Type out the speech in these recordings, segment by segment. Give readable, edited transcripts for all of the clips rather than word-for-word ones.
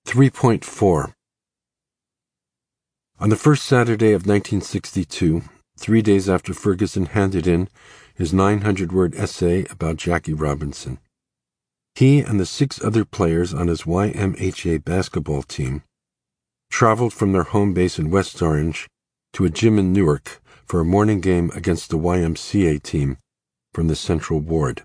3.4 On the first Saturday of 1962, 3 days after Ferguson handed in his 900-word essay about Jackie Robinson, he and the 6 other players on his YMHA basketball team traveled from their home base in West Orange to a gym in Newark for a morning game against the YMCA team from the Central Ward.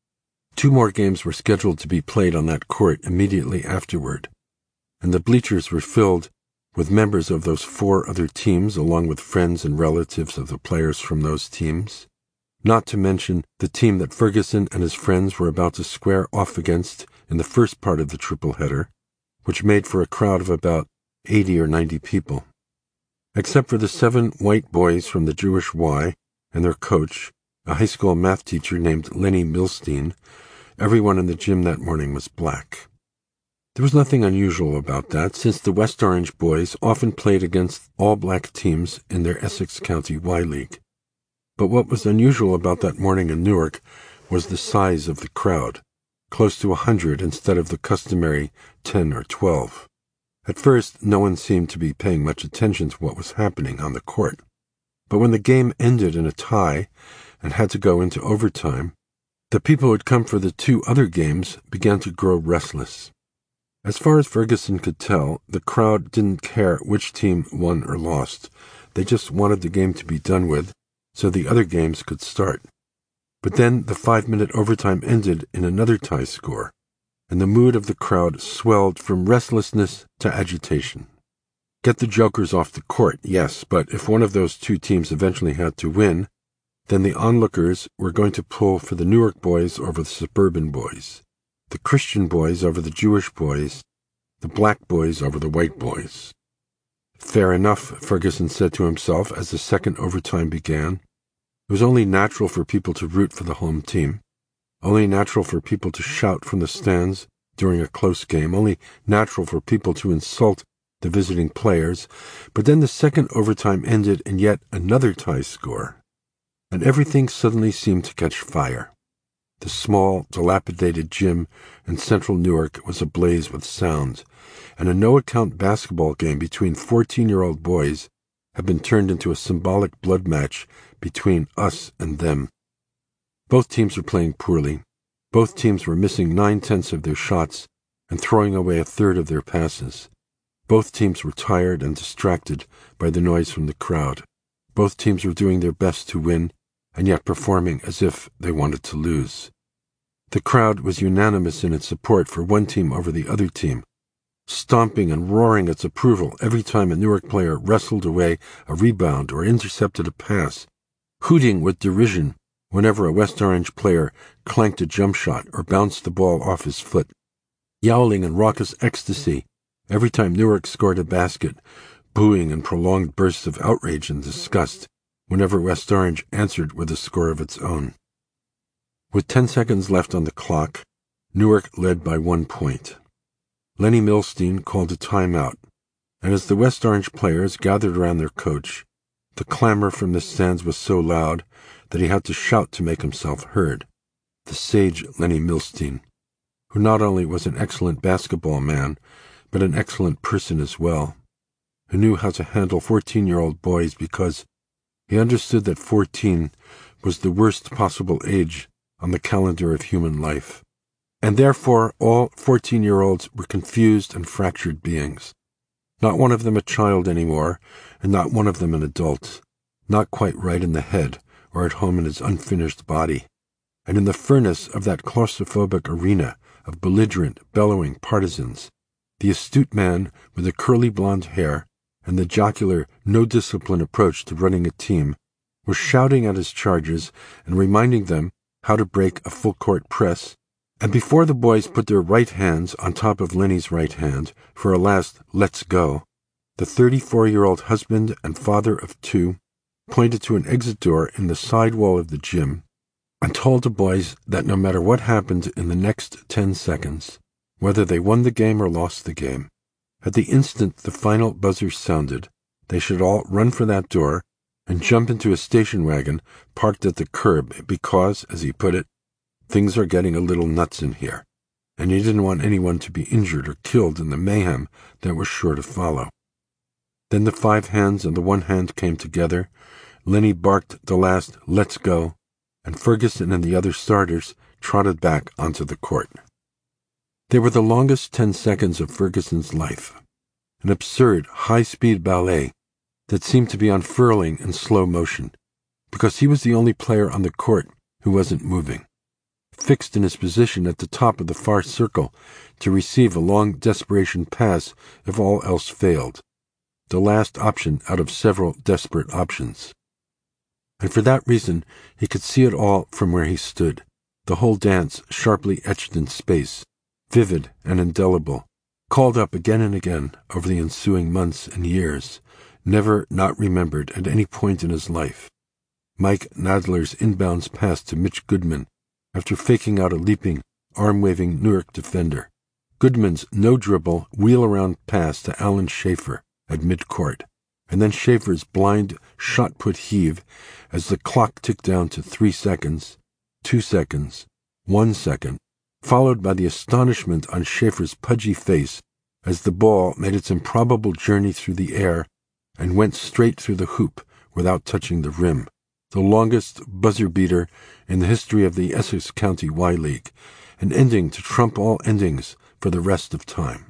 2 more games were scheduled to be played on that court immediately afterward, and the bleachers were filled with members of those 4 other teams along with friends and relatives of the players from those teams, not to mention the team that Ferguson and his friends were about to square off against in the first part of the triple header, which made for a crowd of about 80 or 90 people. Except for the 7 white boys from the Jewish Y and their coach, a high school math teacher named Lenny Milstein, everyone in the gym that morning was black. There was nothing unusual about that, since the West Orange boys often played against all-black teams in their Essex County Y League. But what was unusual about that morning in Newark was the size of the crowd, close to 100 instead of the customary 10 or 12. At first, no one seemed to be paying much attention to what was happening on the court. But when the game ended in a tie and had to go into overtime, the people who had come for the 2 other games began to grow restless. As far as Ferguson could tell, the crowd didn't care which team won or lost. They just wanted the game to be done with, so the other games could start. But then the 5-minute overtime ended in another tie score, and the mood of the crowd swelled from restlessness to agitation. Get the jokers off the court, yes, but if one of those 2 teams eventually had to win, then the onlookers were going to pull for the Newark boys over the suburban boys, the Christian boys over the Jewish boys, the black boys over the white boys. Fair enough, Ferguson said to himself as the second overtime began. It was only natural for people to root for the home team, only natural for people to shout from the stands during a close game, only natural for people to insult the visiting players. But then the second overtime ended in yet another tie score, and everything suddenly seemed to catch fire. The small, dilapidated gym in central Newark was ablaze with sound, and a no-account basketball game between 14-year-old boys had been turned into a symbolic blood match between us and them. Both teams were playing poorly. Both teams were missing 9/10 of their shots and throwing away 1/3 of their passes. Both teams were tired and distracted by the noise from the crowd. Both teams were doing their best to win, and yet performing as if they wanted to lose. The crowd was unanimous in its support for one team over the other team, stomping and roaring its approval every time a Newark player wrestled away a rebound or intercepted a pass, hooting with derision whenever a West Orange player clanked a jump shot or bounced the ball off his foot, yowling in raucous ecstasy every time Newark scored a basket, booing in prolonged bursts of outrage and disgust whenever West Orange answered with a score of its own. With 10 seconds left on the clock, Newark led by 1 point. Lenny Milstein called a timeout, and as the West Orange players gathered around their coach, the clamor from the stands was so loud that he had to shout to make himself heard. The sage Lenny Milstein, who not only was an excellent basketball man, but an excellent person as well, who knew how to handle 14-year-old boys because he understood that 14 was the worst possible age on the calendar of human life, and therefore all 14-year-olds were confused and fractured beings. Not one of them a child anymore, and not one of them an adult, not quite right in the head or at home in his unfinished body. And in the furnace of that claustrophobic arena of belligerent, bellowing partisans, the astute man with the curly blonde hair and the jocular, no-discipline approach to running a team was shouting at his charges and reminding them how to break a full-court press, and before the boys put their right hands on top of Lenny's right hand for a last "let's go," the 34-year-old husband and father of 2 pointed to an exit door in the side wall of the gym and told the boys that no matter what happened in the next 10 seconds, whether they won the game or lost the game, at the instant the final buzzer sounded, they should all run for that door and jump into a station wagon parked at the curb because, as he put it, things are getting a little nuts in here. and he didn't want anyone to be injured or killed in the mayhem that was sure to follow. Then the 5 hands and the 1 hand came together. Lenny barked the last "let's go," and Ferguson and the other starters trotted back onto the court. They were the longest 10 seconds of Ferguson's life, an absurd, high-speed ballet that seemed to be unfurling in slow motion, because he was the only player on the court who wasn't moving, fixed in his position at the top of the far circle to receive a long desperation pass if all else failed, the last option out of several desperate options. And for that reason he could see it all from where he stood, the whole dance sharply etched in space, vivid and indelible, called up again and again over the ensuing months and years, never not remembered at any point in his life. Mike Nadler's inbounds pass to Mitch Goodman after faking out a leaping, arm-waving Newark defender. Goodman's no-dribble, wheel-around pass to Alan Schaefer at midcourt, and then Schaefer's blind, shot-put heave as the clock ticked down to 3 seconds, 2 seconds, 1 second, followed by the astonishment on Schaefer's pudgy face as the ball made its improbable journey through the air and went straight through the hoop without touching the rim, the longest buzzer-beater in the history of the Essex County Y-League, an ending to trump all endings for the rest of time.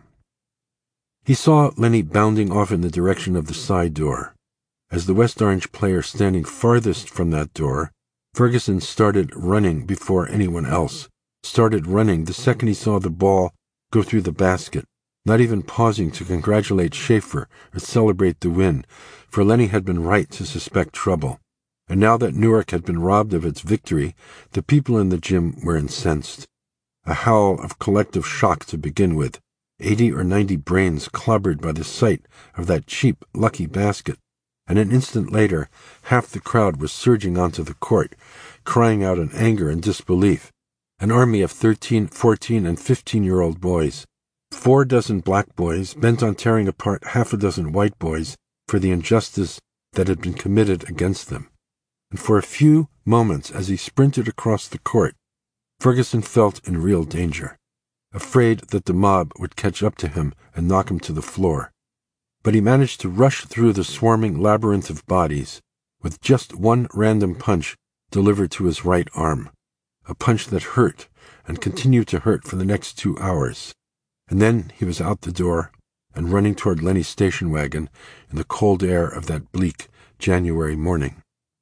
He saw Lenny bounding off in the direction of the side door. As the West Orange player standing farthest from that door, Ferguson started running before anyone else, started running the second he saw the ball go through the basket, not even pausing to congratulate Schaefer or celebrate the win, for Lenny had been right to suspect trouble. And now that Newark had been robbed of its victory, the people in the gym were incensed. A howl of collective shock to begin with, 80 or 90 brains clobbered by the sight of that cheap, lucky basket, and an instant later half the crowd was surging onto the court, crying out in anger and disbelief. An army of 13, 14, and 15-year-old boys, 4 dozen black boys bent on tearing apart half a dozen white boys for the injustice that had been committed against them. And for a few moments as he sprinted across the court, Ferguson felt in real danger, afraid that the mob would catch up to him and knock him to the floor. But he managed to rush through the swarming labyrinth of bodies with just one random punch delivered to his right arm, a punch that hurt and continued to hurt for the next 2 hours. And then he was out the door and running toward Lenny's station wagon in the cold air of that bleak January morning.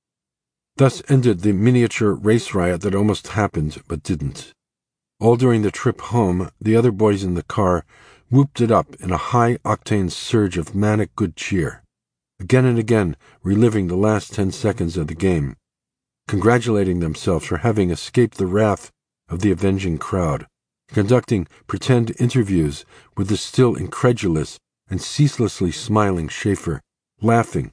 Thus ended the miniature race riot that almost happened but didn't. All during the trip home, the other boys in the car whooped it up in a high-octane surge of manic good cheer, again and again reliving the last 10 seconds of the game, congratulating themselves for having escaped the wrath of the avenging crowd, conducting pretend interviews with the still incredulous and ceaselessly smiling Schaefer, laughing,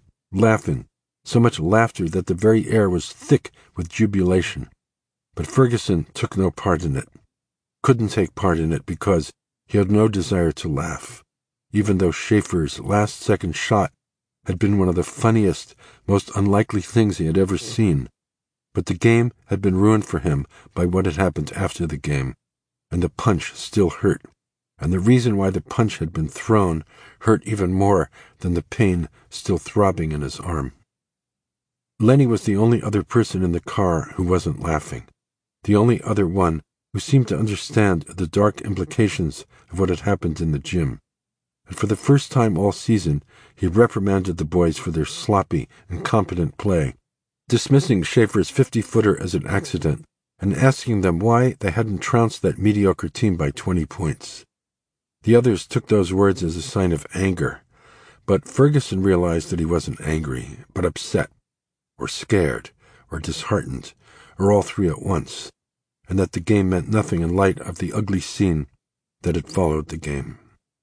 so much laughter that the very air was thick with jubilation. But Ferguson took no part in it, couldn't take part in it because he had no desire to laugh, even though Schaefer's last-second shot had been one of the funniest, most unlikely things he had ever seen. But the game had been ruined for him by what had happened after the game, and the punch still hurt, and the reason why the punch had been thrown hurt even more than the pain still throbbing in his arm. Lenny was the only other person in the car who wasn't laughing, the only other one who seemed to understand the dark implications of what had happened in the gym. And for the first time all season, he reprimanded the boys for their sloppy, incompetent play, dismissing Schaefer's 50-footer as an accident, and asking them why they hadn't trounced that mediocre team by 20 points. The others took those words as a sign of anger, but Ferguson realized that he wasn't angry, but upset, or scared, or disheartened, or all 3 at once, and that the game meant nothing in light of the ugly scene that had followed the game.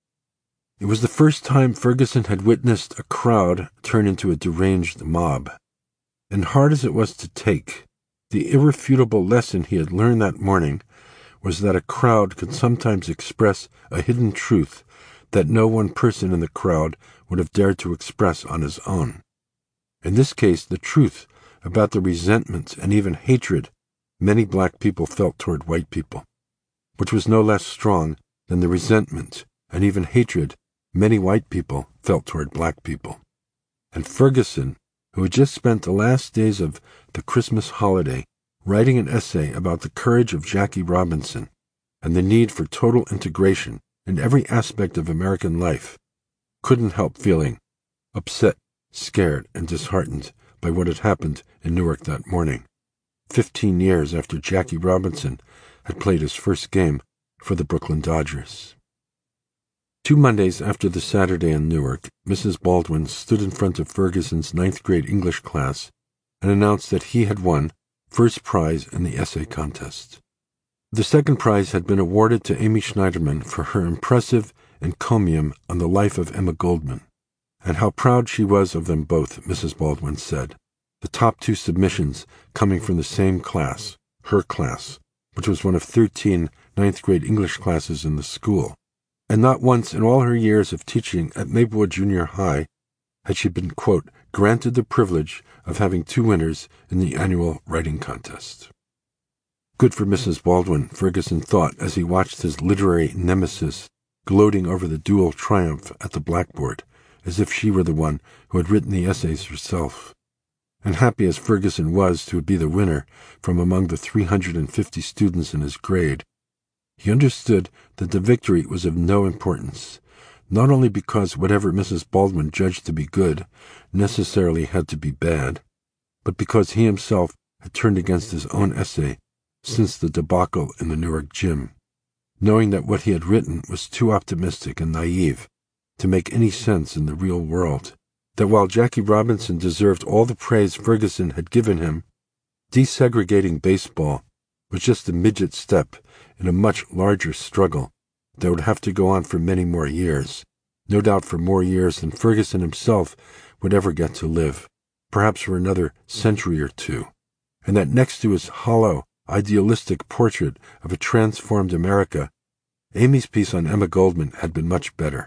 It was the first time Ferguson had witnessed a crowd turn into a deranged mob, and hard as it was to take, the irrefutable lesson he had learned that morning was that a crowd could sometimes express a hidden truth that no one person in the crowd would have dared to express on his own. In this case, the truth about the resentment and even hatred many black people felt toward white people, which was no less strong than the resentment and even hatred many white people felt toward black people. And Ferguson, who had just spent the last days of the Christmas holiday writing an essay about the courage of Jackie Robinson and the need for total integration in every aspect of American life, couldn't help feeling upset, scared, and disheartened by what had happened in Newark that morning, 15 years after Jackie Robinson had played his first game for the Brooklyn Dodgers. 2 Mondays after the Saturday in Newark, Mrs. Baldwin stood in front of Ferguson's 9th grade English class and announced that he had won first prize in the essay contest. The second prize had been awarded to Amy Schneiderman for her impressive encomium on the life of Emma Goldman, and how proud she was of them both, Mrs. Baldwin said, the top 2 submissions coming from the same class, her class, which was one of 13 9th grade English classes in the school. And not once in all her years of teaching at Maplewood Junior High had she been, quote, granted the privilege of having 2 winners in the annual writing contest. Good for Mrs. Baldwin, Ferguson thought as he watched his literary nemesis gloating over the dual triumph at the blackboard, as if she were the one who had written the essays herself. And happy as Ferguson was to be the winner from among the 350 students in his grade, he understood that the victory was of no importance, not only because whatever Mrs. Baldwin judged to be good necessarily had to be bad, but because he himself had turned against his own essay since the debacle in the Newark gym, knowing that what he had written was too optimistic and naive to make any sense in the real world, that while Jackie Robinson deserved all the praise Ferguson had given him, desegregating baseball was just a midget step in a much larger struggle that would have to go on for many more years, no doubt for more years than Ferguson himself would ever get to live, perhaps for another century or 2, and that next to his hollow, idealistic portrait of a transformed America, Amy's piece on Emma Goldman had been much better.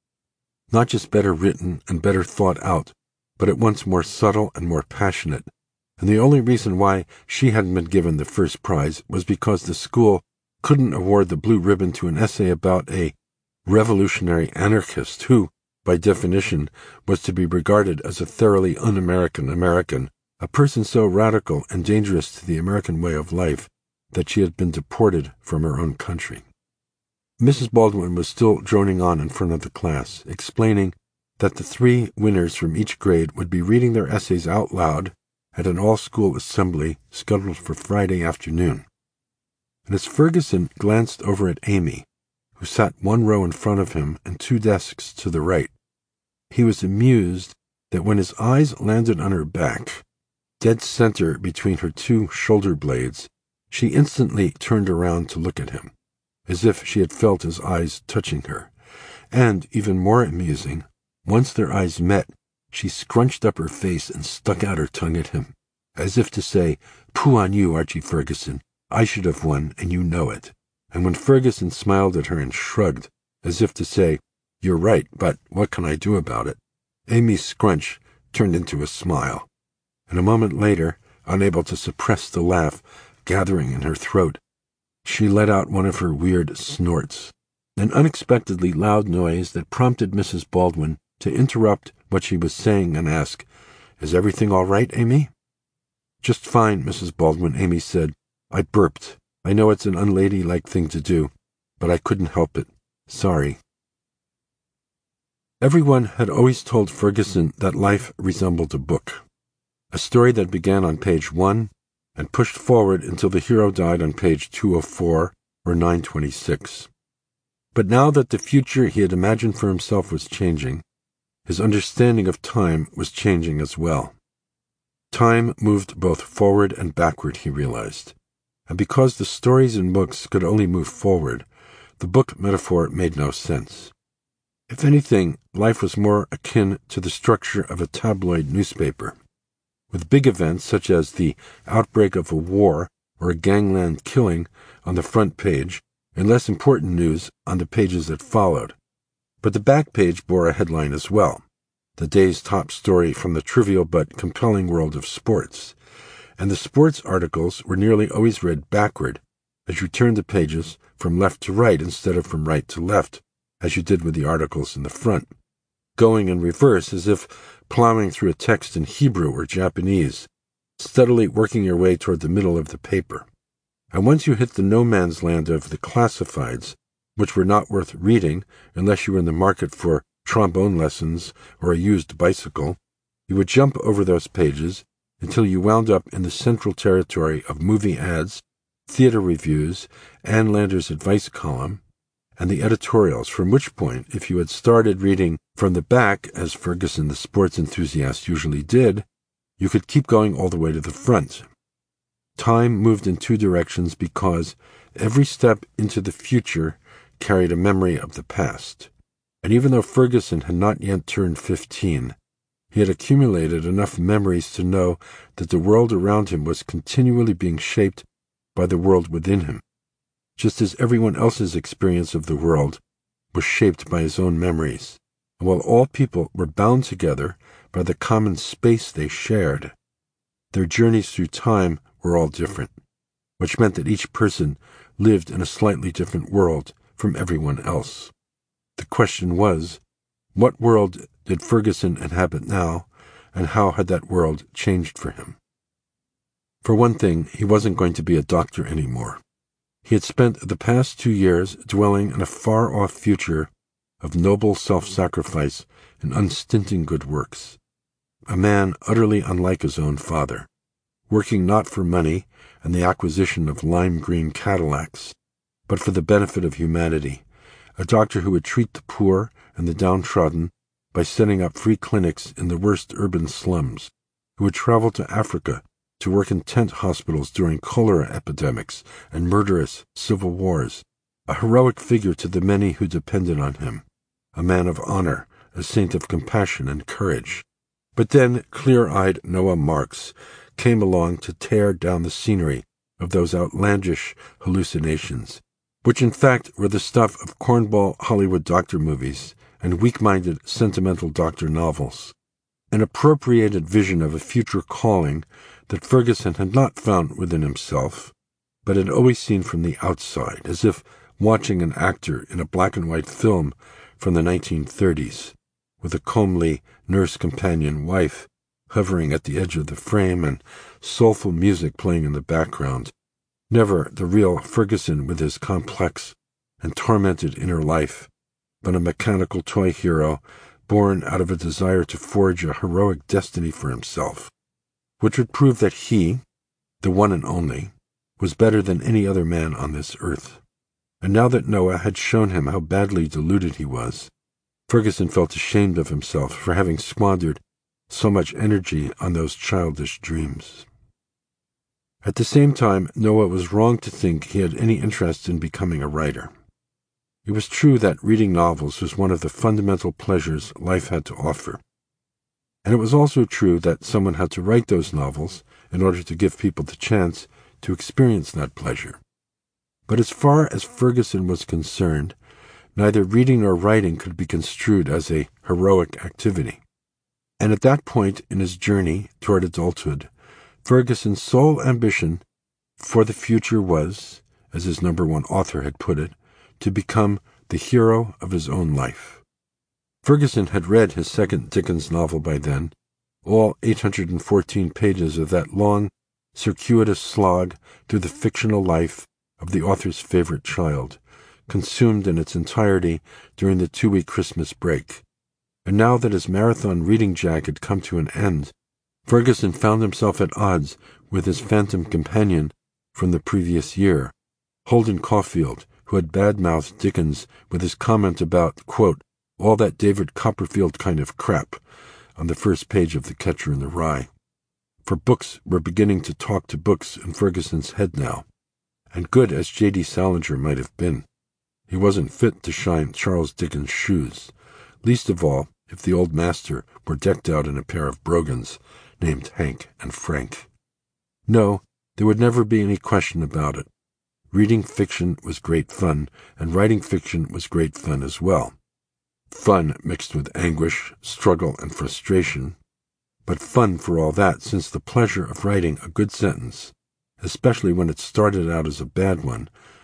Not just better written and better thought out, but at once more subtle and more passionate, and the only reason why she hadn't been given the first prize was because the school couldn't award the blue ribbon to an essay about a revolutionary anarchist who, by definition, was to be regarded as a thoroughly un-American American, a person so radical and dangerous to the American way of life that she had been deported from her own country. Mrs. Baldwin was still droning on in front of the class, explaining that the 3 winners from each grade would be reading their essays out loud at an all-school assembly scheduled for Friday afternoon. And as Ferguson glanced over at Amy, who sat 1 row in front of him and 2 desks to the right, he was amused that when his eyes landed on her back, dead center between her 2 shoulder blades, she instantly turned around to look at him, as if she had felt his eyes touching her. And, even more amusing, once their eyes met, she scrunched up her face and stuck out her tongue at him, as if to say, "Pooh on you, Archie Ferguson. I should have won, and you know it." And when Ferguson smiled at her and shrugged, as if to say, "You're right, but what can I do about it?" Amy's scrunch turned into a smile, and a moment later, unable to suppress the laugh gathering in her throat, she let out one of her weird snorts, an unexpectedly loud noise that prompted Mrs. Baldwin to interrupt what she was saying and ask, "Is everything all right, Amy?" "Just fine, Mrs. Baldwin," Amy said. "I burped. I know it's an unladylike thing to do, but I couldn't help it. Sorry." Everyone had always told Ferguson that life resembled a book, a story that began on page 1 and pushed forward until the hero died on page 204 or 926. But now that the future he had imagined for himself was changing, his understanding of time was changing as well. Time moved both forward and backward, he realized, and because the stories in books could only move forward, the book metaphor made no sense. If anything, life was more akin to the structure of a tabloid newspaper, with big events such as the outbreak of a war or a gangland killing on the front page, and less important news on the pages that followed. But the back page bore a headline as well, the day's top story from the trivial but compelling world of sports, and the sports articles were nearly always read backward as you turned the pages from left to right instead of from right to left, as you did with the articles in the front. Going in reverse as if plowing through a text in Hebrew or Japanese, steadily working your way toward the middle of the paper. And once you hit the no man's land of the classifieds, which were not worth reading unless you were in the market for trombone lessons or a used bicycle, you would jump over those pages until you wound up in the central territory of movie ads, theater reviews, Ann Landers' advice column, and the editorials, from which point, if you had started reading from the back, as Ferguson the sports enthusiast usually did, you could keep going all the way to the front. Time moved in two directions because every step into the future carried a memory of the past. And even though Ferguson had not yet turned 15, he had accumulated enough memories to know that the world around him was continually being shaped by the world within him, just as everyone else's experience of the world was shaped by his own memories. And while all people were bound together by the common space they shared, their journeys through time were all different, which meant that each person lived in a slightly different world from everyone else. The question was, what world did Ferguson inhabit now, and how had that world changed for him? For one thing, he wasn't going to be a doctor anymore. He had spent the past 2 years dwelling in a far-off future of noble self-sacrifice and unstinting good works. A man utterly unlike his own father, working not for money and the acquisition of lime-green Cadillacs, but for the benefit of humanity, a doctor who would treat the poor and the downtrodden by setting up free clinics in the worst urban slums, who would travel to Africa to work in tent hospitals during cholera epidemics and murderous civil wars, a heroic figure to the many who depended on him, a man of honor, a saint of compassion and courage. But then clear-eyed Noah Marks came along to tear down the scenery of those outlandish hallucinations, which in fact were the stuff of cornball Hollywood doctor movies and weak-minded sentimental doctor novels, an appropriated vision of a future calling that Ferguson had not found within himself, but had always seen from the outside, as if watching an actor in a black-and-white film from the 1930s, with a comely nurse-companion wife hovering at the edge of the frame and soulful music playing in the background. Never the real Ferguson with his complex and tormented inner life, but a mechanical toy hero born out of a desire to forge a heroic destiny for himself, which would prove that he, the one and only, was better than any other man on this earth. And now that Noah had shown him how badly deluded he was, Ferguson felt ashamed of himself for having squandered so much energy on those childish dreams. At the same time, Noah was wrong to think he had any interest in becoming a writer. It was true that reading novels was one of the fundamental pleasures life had to offer. And it was also true that someone had to write those novels in order to give people the chance to experience that pleasure. But as far as Ferguson was concerned, neither reading nor writing could be construed as a heroic activity. And at that point in his journey toward adulthood, Ferguson's sole ambition for the future was, as his #1 author had put it, to become the hero of his own life. Ferguson had read his second Dickens novel by then, all 814 pages of that long, circuitous slog through the fictional life of the author's favorite child, consumed in its entirety during the 2-week Christmas break. And now that his marathon reading jack had come to an end, Ferguson found himself at odds with his phantom companion from the previous year, Holden Caulfield, who had bad-mouthed Dickens with his comment about, quote, all that David Copperfield kind of crap on the first page of The Catcher in the Rye. For books were beginning to talk to books in Ferguson's head now, and good as J.D. Salinger might have been, he wasn't fit to shine Charles Dickens' shoes, least of all if the old master were decked out in a pair of brogans named Hank and Frank. No, there would never be any question about it. Reading fiction was great fun, and writing fiction was great fun as well. Fun mixed with anguish, struggle, and frustration, but fun for all that, since the pleasure of writing a good sentence, especially when it started out as a bad one,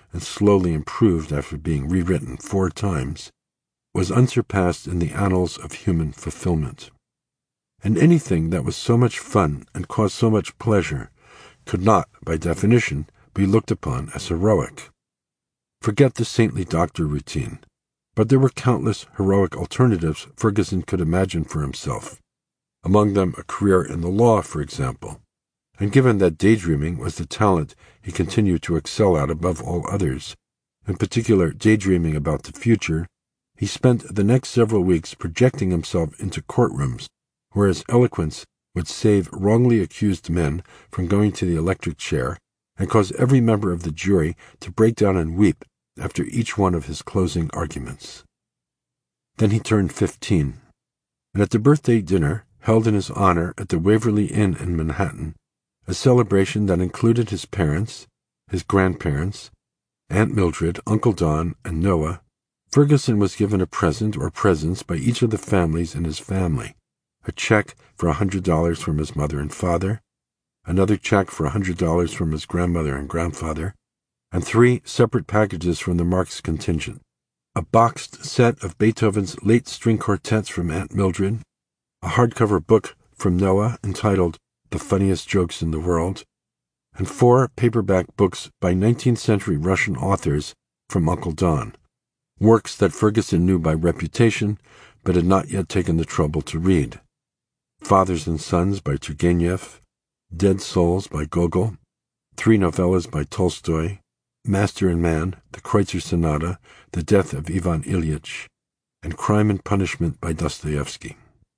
and slowly improved after being rewritten 4 times, was unsurpassed in the annals of human fulfillment. And anything that was so much fun and caused so much pleasure could not, by definition, be looked upon as heroic. Forget the saintly doctor routine, but there were countless heroic alternatives Ferguson could imagine for himself, among them a career in the law, for example. And given that daydreaming was the talent he continued to excel at above all others, in particular daydreaming about the future, he spent the next several weeks projecting himself into courtrooms where his eloquence would save wrongly accused men from going to the electric chair and cause every member of the jury to break down and weep after each one of his closing arguments. Then he turned 15, and at the birthday dinner held in his honor at the Waverly Inn in Manhattan, a celebration that included his parents, his grandparents, Aunt Mildred, Uncle Don, and Noah, Ferguson was given a present or presents by each of the families in his family, a check for $100 from his mother and father, another check for $100 from his grandmother and grandfather, and 3 separate packages from the Marx contingent, a boxed set of Beethoven's late string quartets from Aunt Mildred, a hardcover book from Noah entitled The Funniest Jokes in the World, and 4 paperback books by 19th century Russian authors from Uncle Don, works that Ferguson knew by reputation but had not yet taken the trouble to read. Fathers and Sons by Turgenev, Dead Souls by Gogol, 3 novellas by Tolstoy, Master and Man, The Kreutzer Sonata, The Death of Ivan Ilyich, and Crime and Punishment by Dostoevsky.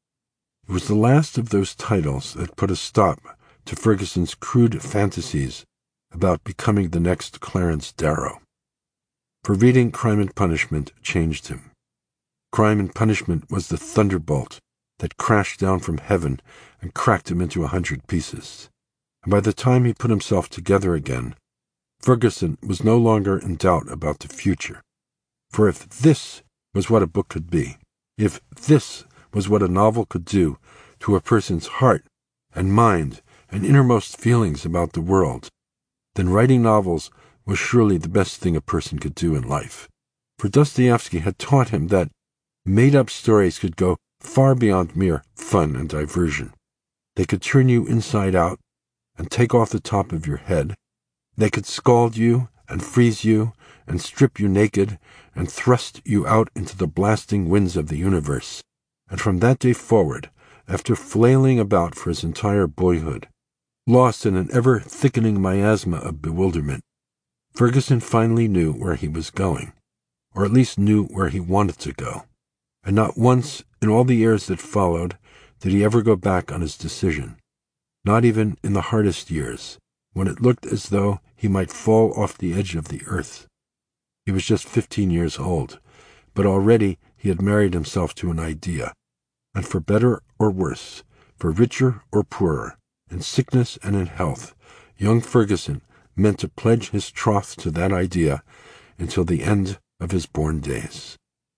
It was the last of those titles that put a stop to Ferguson's crude fantasies about becoming the next Clarence Darrow. For reading Crime and Punishment changed him. Crime and Punishment was the thunderbolt that crashed down from heaven and cracked him into 100 pieces. And by the time he put himself together again, Ferguson was no longer in doubt about the future. For if this was what a book could be, if this was what a novel could do to a person's heart and mind and innermost feelings about the world, then writing novels was surely the best thing a person could do in life. For Dostoevsky had taught him that made-up stories could go far beyond mere fun and diversion. They could turn you inside out and take off the top of your head. They could scald you and freeze you and strip you naked and thrust you out into the blasting winds of the universe. And from that day forward, after flailing about for his entire boyhood, lost in an ever-thickening miasma of bewilderment, Ferguson finally knew where he was going, or at least knew where he wanted to go. And not once in all the years that followed did he ever go back on his decision, not even in the hardest years, when it looked as though he might fall off the edge of the earth. He was just 15 years old, but already he had married himself to an idea, and for better or worse, for richer or poorer, in sickness and in health, young Ferguson meant to pledge his troth to that idea until the end of his born days.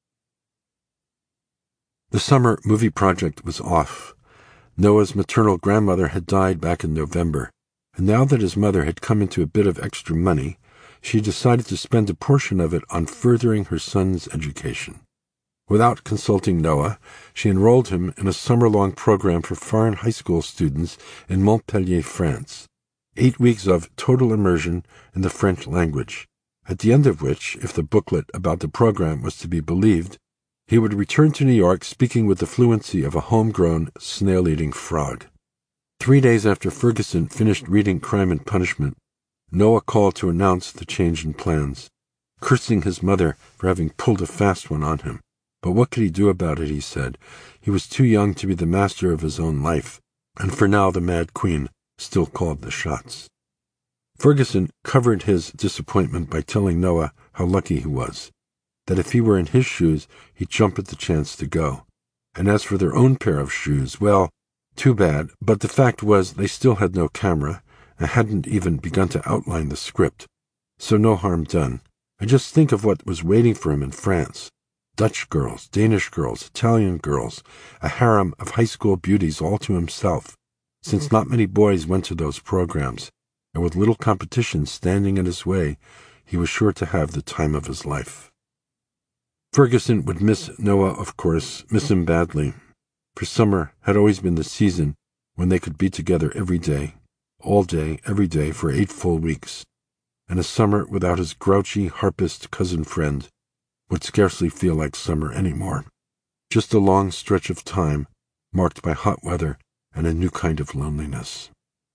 The summer movie project was off. Noah's maternal grandmother had died back in November, and now that his mother had come into a bit of extra money, she decided to spend a portion of it on furthering her son's education. Without consulting Noah, she enrolled him in a summer-long program for foreign high school students in Montpellier, France. 8 weeks of total immersion in the French language, at the end of which, if the booklet about the program was to be believed, he would return to New York speaking with the fluency of a homegrown, snail-eating frog. 3 days after Ferguson finished reading Crime and Punishment, Noah called to announce the change in plans, cursing his mother for having pulled a fast one on him. But what could he do about it, he said. He was too young to be the master of his own life, and for now the Mad Queen still called the shots. Ferguson covered his disappointment by telling Noah how lucky he was, that if he were in his shoes, he'd jump at the chance to go. And as for their own pair of shoes, well, too bad, but the fact was they still had no camera, and hadn't even begun to outline the script, so no harm done. And just think of what was waiting for him in France. Dutch girls, Danish girls, Italian girls, a harem of high school beauties all to himself, since not many boys went to those programs, and with little competition standing in his way, he was sure to have the time of his life. Ferguson would miss Noah, of course, miss him badly, for summer had always been the season when they could be together every day, all day, every day, for 8 full weeks, and a summer without his grouchy harpist cousin friend would scarcely feel like summer anymore. Just a long stretch of time, marked by hot weather and a new kind of loneliness.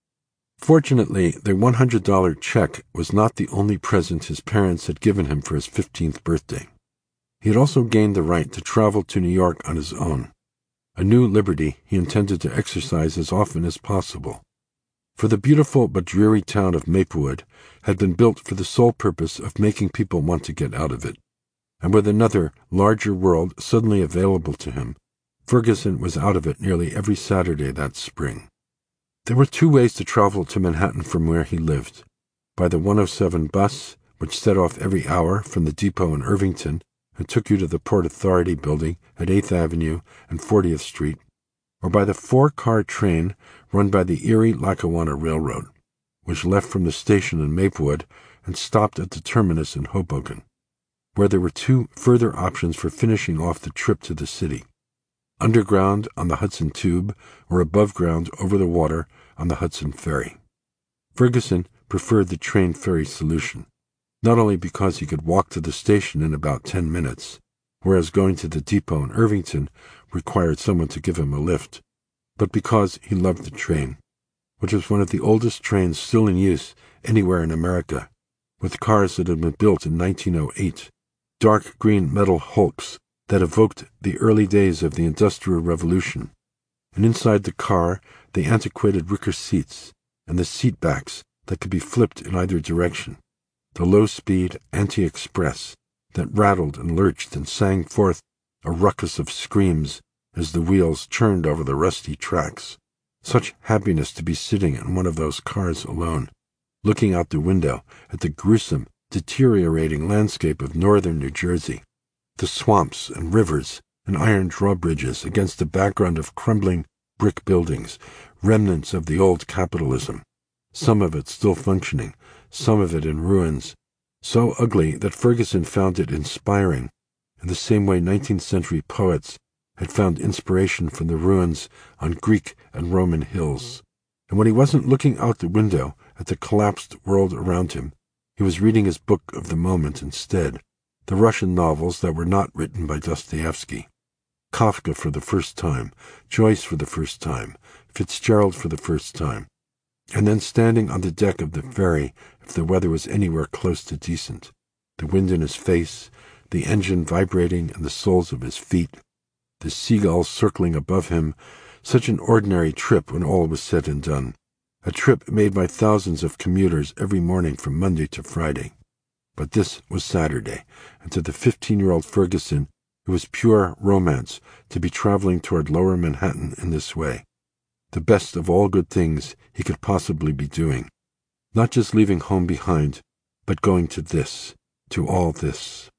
Fortunately, the $100 check was not the only present his parents had given him for his 15th birthday. He had also gained the right to travel to New York on his own, a new liberty he intended to exercise as often as possible. For the beautiful but dreary town of Maplewood had been built for the sole purpose of making people want to get out of it, and with another, larger world suddenly available to him, Ferguson was out of it nearly every Saturday that spring. There were 2 ways to travel to Manhattan from where he lived: by the 107 bus, which set off every hour from the depot in Irvington and took you to the Port Authority building at 8th Avenue and 40th Street, or by the 4-car train run by the Erie-Lackawanna Railroad, which left from the station in Maplewood and stopped at the terminus in Hoboken, where there were 2 further options for finishing off the trip to the city: underground on the Hudson Tube or above ground over the water on the Hudson Ferry. Ferguson preferred the train ferry solution, not only because he could walk to the station in about 10 minutes, whereas going to the depot in Irvington required someone to give him a lift, but because he loved the train, which was one of the oldest trains still in use anywhere in America, with cars that had been built in 1908, dark green metal hulks that evoked the early days of the Industrial Revolution, and inside the car the antiquated wicker seats and the seat backs that could be flipped in either direction, the low-speed anti-express that rattled and lurched and sang forth a ruckus of screams as the wheels churned over the rusty tracks. Such happiness to be sitting in one of those cars alone, looking out the window at the gruesome, deteriorating landscape of northern New Jersey, the swamps and rivers and iron drawbridges against a background of crumbling brick buildings, remnants of the old capitalism, some of it still functioning, some of it in ruins, so ugly that Ferguson found it inspiring, in the same way 19th century poets had found inspiration from the ruins on Greek and Roman hills. And when he wasn't looking out the window at the collapsed world around him, he was reading his book of the moment instead, the Russian novels that were not written by Dostoevsky. Kafka for the first time, Joyce for the first time, Fitzgerald for the first time, and then standing on the deck of the ferry if the weather was anywhere close to decent, the wind in his face, the engine vibrating in the soles of his feet, the seagulls circling above him, such an ordinary trip when all was said and done, a trip made by thousands of commuters every morning from Monday to Friday. But this was Saturday, and to the 15-year-old Ferguson, it was pure romance to be traveling toward Lower Manhattan in this way, the best of all good things he could possibly be doing, not just leaving home behind, but going to this, to all this.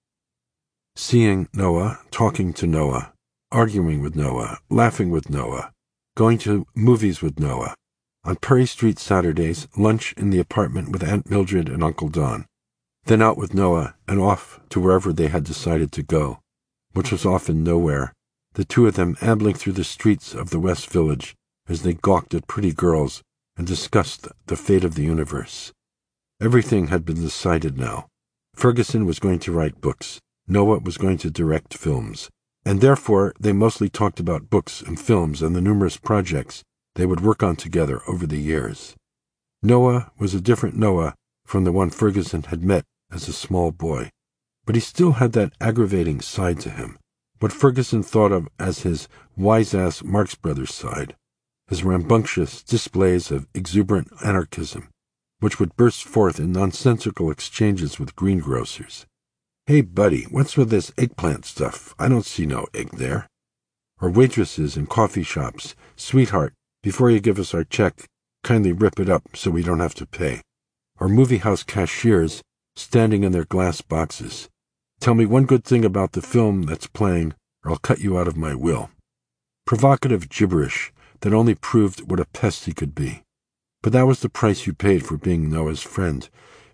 Seeing Noah, talking to Noah, arguing with Noah, laughing with Noah, going to movies with Noah. On Perry Street Saturdays, lunch in the apartment with Aunt Mildred and Uncle Don. Then out with Noah and off to wherever they had decided to go, which was often nowhere, the 2 of them ambling through the streets of the West Village as they gawked at pretty girls and discussed the fate of the universe. Everything had been decided now. Ferguson was going to write books. Noah was going to direct films. And therefore they mostly talked about books and films and the numerous projects they would work on together over the years. Noah was a different Noah from the one Ferguson had met as a small boy, but he still had that aggravating side to him, what Ferguson thought of as his wise-ass Marx Brothers side, his rambunctious displays of exuberant anarchism, which would burst forth in nonsensical exchanges with greengrocers. "Hey, buddy, what's with this eggplant stuff? I don't see no egg there." Or waitresses in coffee shops, "Sweetheart, before you give us our check, kindly rip it up so we don't have to pay." Or movie house cashiers standing in their glass boxes, "Tell me one good thing about the film that's playing, or I'll cut you out of my will." Provocative gibberish that only proved what a pest he could be. But that was the price you paid for being Noah's friend,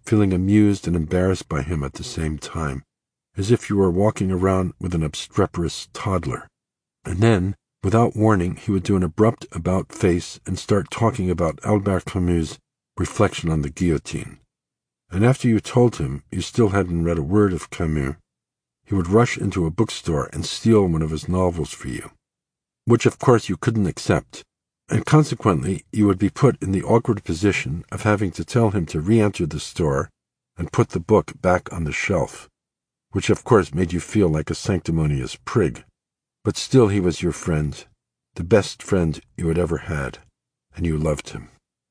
feeling amused and embarrassed by him at the same time, as if you were walking around with an obstreperous toddler. And then, without warning, he would do an abrupt about-face and start talking about Albert Camus' Reflection on the Guillotine. And after you told him you still hadn't read a word of Camus, he would rush into a bookstore and steal one of his novels for you, which of course you couldn't accept, and consequently you would be put in the awkward position of having to tell him to re-enter the store and put the book back on the shelf, which of course made you feel like a sanctimonious prig. But still he was your friend, the best friend you had ever had, and you loved him.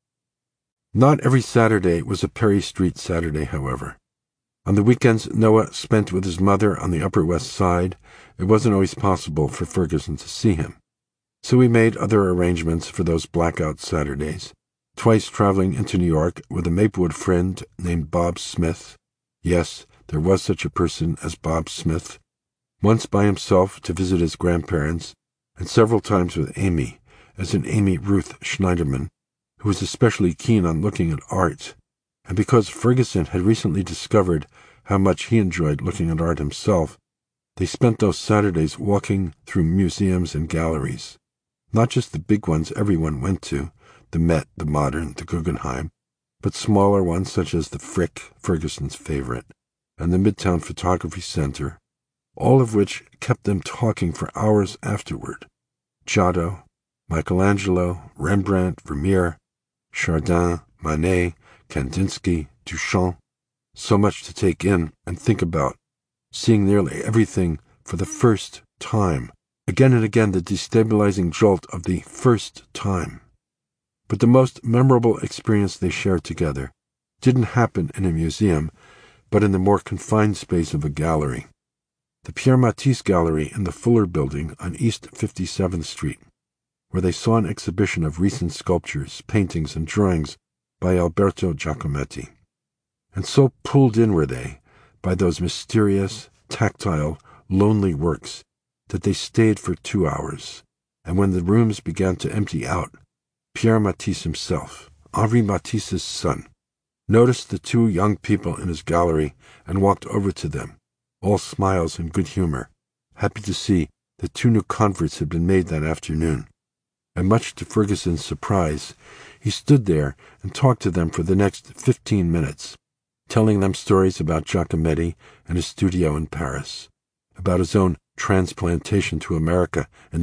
Not every Saturday was a Perry Street Saturday, however. On the weekends Noah spent with his mother on the Upper West Side, it wasn't always possible for Ferguson to see him. So we made other arrangements for those blackout Saturdays, twice traveling into New York with a Maplewood friend named Bob Smith. Yes, there was such a person as Bob Smith. Once by himself to visit his grandparents, and several times with Amy, as in Amy Ruth Schneiderman, who was especially keen on looking at art, and because Ferguson had recently discovered how much he enjoyed looking at art himself, they spent those Saturdays walking through museums and galleries. Not just the big ones everyone went to, the Met, the Modern, the Guggenheim, but smaller ones such as the Frick, Ferguson's favorite, and the Midtown Photography Center, all of which kept them talking for hours afterward. Giotto, Michelangelo, Rembrandt, Vermeer, Chardin, Manet, Kandinsky, Duchamp, so much to take in and think about, seeing nearly everything for the first time. Again and again the destabilizing jolt of the first time. But the most memorable experience they shared together didn't happen in a museum, but in the more confined space of a gallery. The Pierre Matisse Gallery in the Fuller Building on East 57th Street, where they saw an exhibition of recent sculptures, paintings, and drawings by Alberto Giacometti. And so pulled in were they by those mysterious, tactile, lonely works that they stayed for 2 hours, and when the rooms began to empty out, Pierre Matisse himself, Henri Matisse's son, noticed the 2 young people in his gallery and walked over to them, all smiles and good humor, happy to see that 2 new converts had been made that afternoon. And much to Ferguson's surprise, he stood there and talked to them for the next 15 minutes, telling them stories about Giacometti and his studio in Paris, about his own transplantation to America in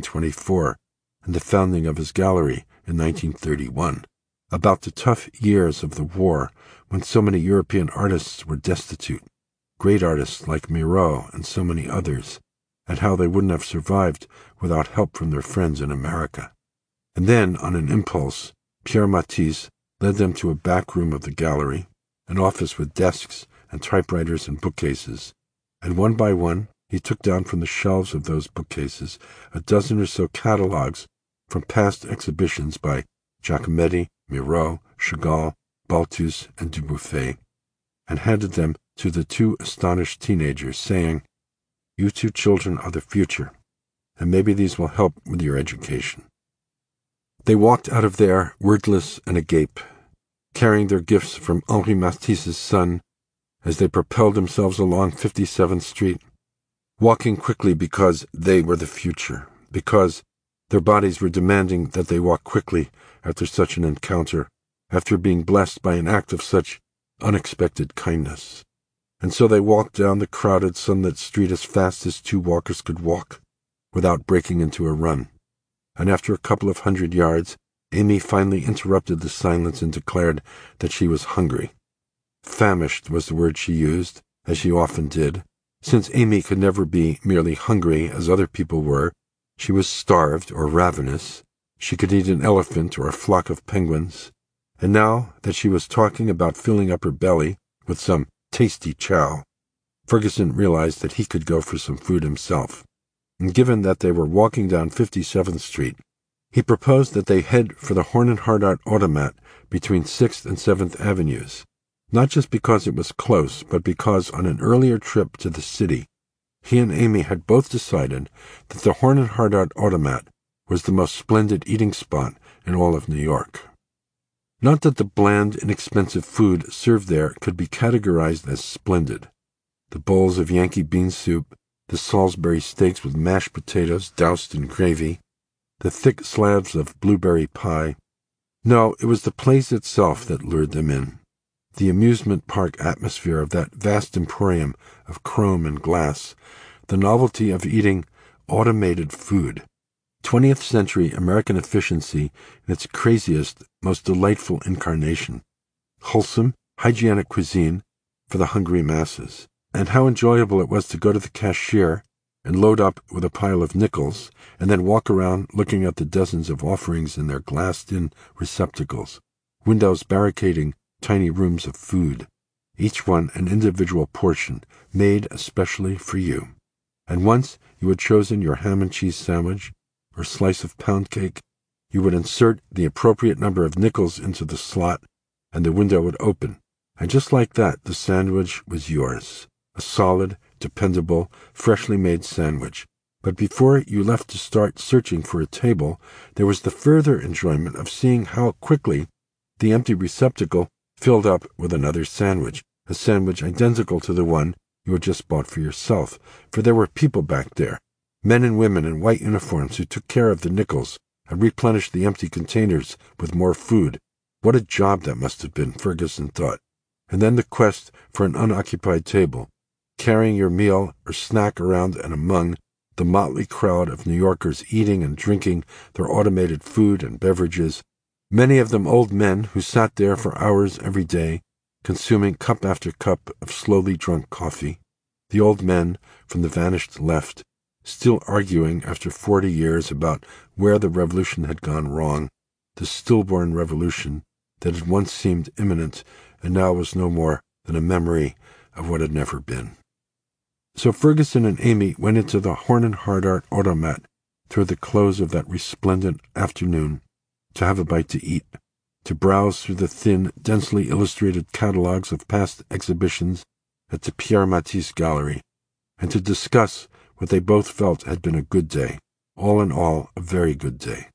1924 and the founding of his gallery in 1931, about the tough years of the war when so many European artists were destitute, great artists like Miro and so many others, and how they wouldn't have survived without help from their friends in America. And then, on an impulse, Pierre Matisse led them to a back room of the gallery, an office with desks and typewriters and bookcases, and one by one he took down from the shelves of those bookcases a dozen or so catalogues from past exhibitions by Giacometti, Miro, Chagall, Balthus, and Dubuffet, and handed them to the 2 astonished teenagers, saying, "You 2 children are the future, and maybe these will help with your education." They walked out of there, wordless and agape, carrying their gifts from Henri Matisse's son as they propelled themselves along 57th Street, walking quickly because they were the future, because their bodies were demanding that they walk quickly after such an encounter, after being blessed by an act of such unexpected kindness. And so they walked down the crowded sunlit street as fast as 2 walkers could walk, without breaking into a run. And after a couple of 100 yards, Amy finally interrupted the silence and declared that she was hungry. Famished was the word she used, as she often did. Since Amy could never be merely hungry as other people were, she was starved or ravenous. She could eat an elephant or a flock of penguins. And now that she was talking about filling up her belly with some tasty chow, Ferguson realized that he could go for some food himself. And given that they were walking down 57th Street, he proposed that they head for the Horn and Hardart Automat between 6th and 7th Avenues, not just because it was close, but because on an earlier trip to the city, he and Amy had both decided that the Horn and Hardart Automat was the most splendid eating spot in all of New York. Not that the bland, inexpensive food served there could be categorized as splendid. The bowls of Yankee bean soup, the Salisbury steaks with mashed potatoes doused in gravy, the thick slabs of blueberry pie. No, it was the place itself that lured them in. The amusement park atmosphere of that vast emporium of chrome and glass, the novelty of eating automated food. 20th century American efficiency in its craziest, most delightful incarnation. Wholesome, hygienic cuisine for the hungry masses. And how enjoyable it was to go to the cashier and load up with a pile of nickels, and then walk around looking at the dozens of offerings in their glassed-in receptacles, windows barricading tiny rooms of food, each one an individual portion, made especially for you. And once you had chosen your ham and cheese sandwich, or slice of pound cake, you would insert the appropriate number of nickels into the slot, and the window would open, and just like that the sandwich was yours. A solid, dependable, freshly made sandwich. But before you left to start searching for a table, there was the further enjoyment of seeing how quickly the empty receptacle filled up with another sandwich, a sandwich identical to the one you had just bought for yourself, for there were people back there, men and women in white uniforms who took care of the nickels and replenished the empty containers with more food. What a job that must have been, Ferguson thought. And then the quest for an unoccupied table, carrying your meal or snack around and among the motley crowd of New Yorkers eating and drinking their automated food and beverages, many of them old men who sat there for hours every day, consuming cup after cup of slowly drunk coffee, the old men from the vanished left, still arguing after 40 years about where the revolution had gone wrong, the stillborn revolution that had once seemed imminent and now was no more than a memory of what had never been. So Ferguson and Amy went into the Horn and Hardart automat toward the close of that resplendent afternoon to have a bite to eat, to browse through the thin, densely illustrated catalogues of past exhibitions at the Pierre Matisse Gallery, and to discuss what they both felt had been a good day, all in all a very good day.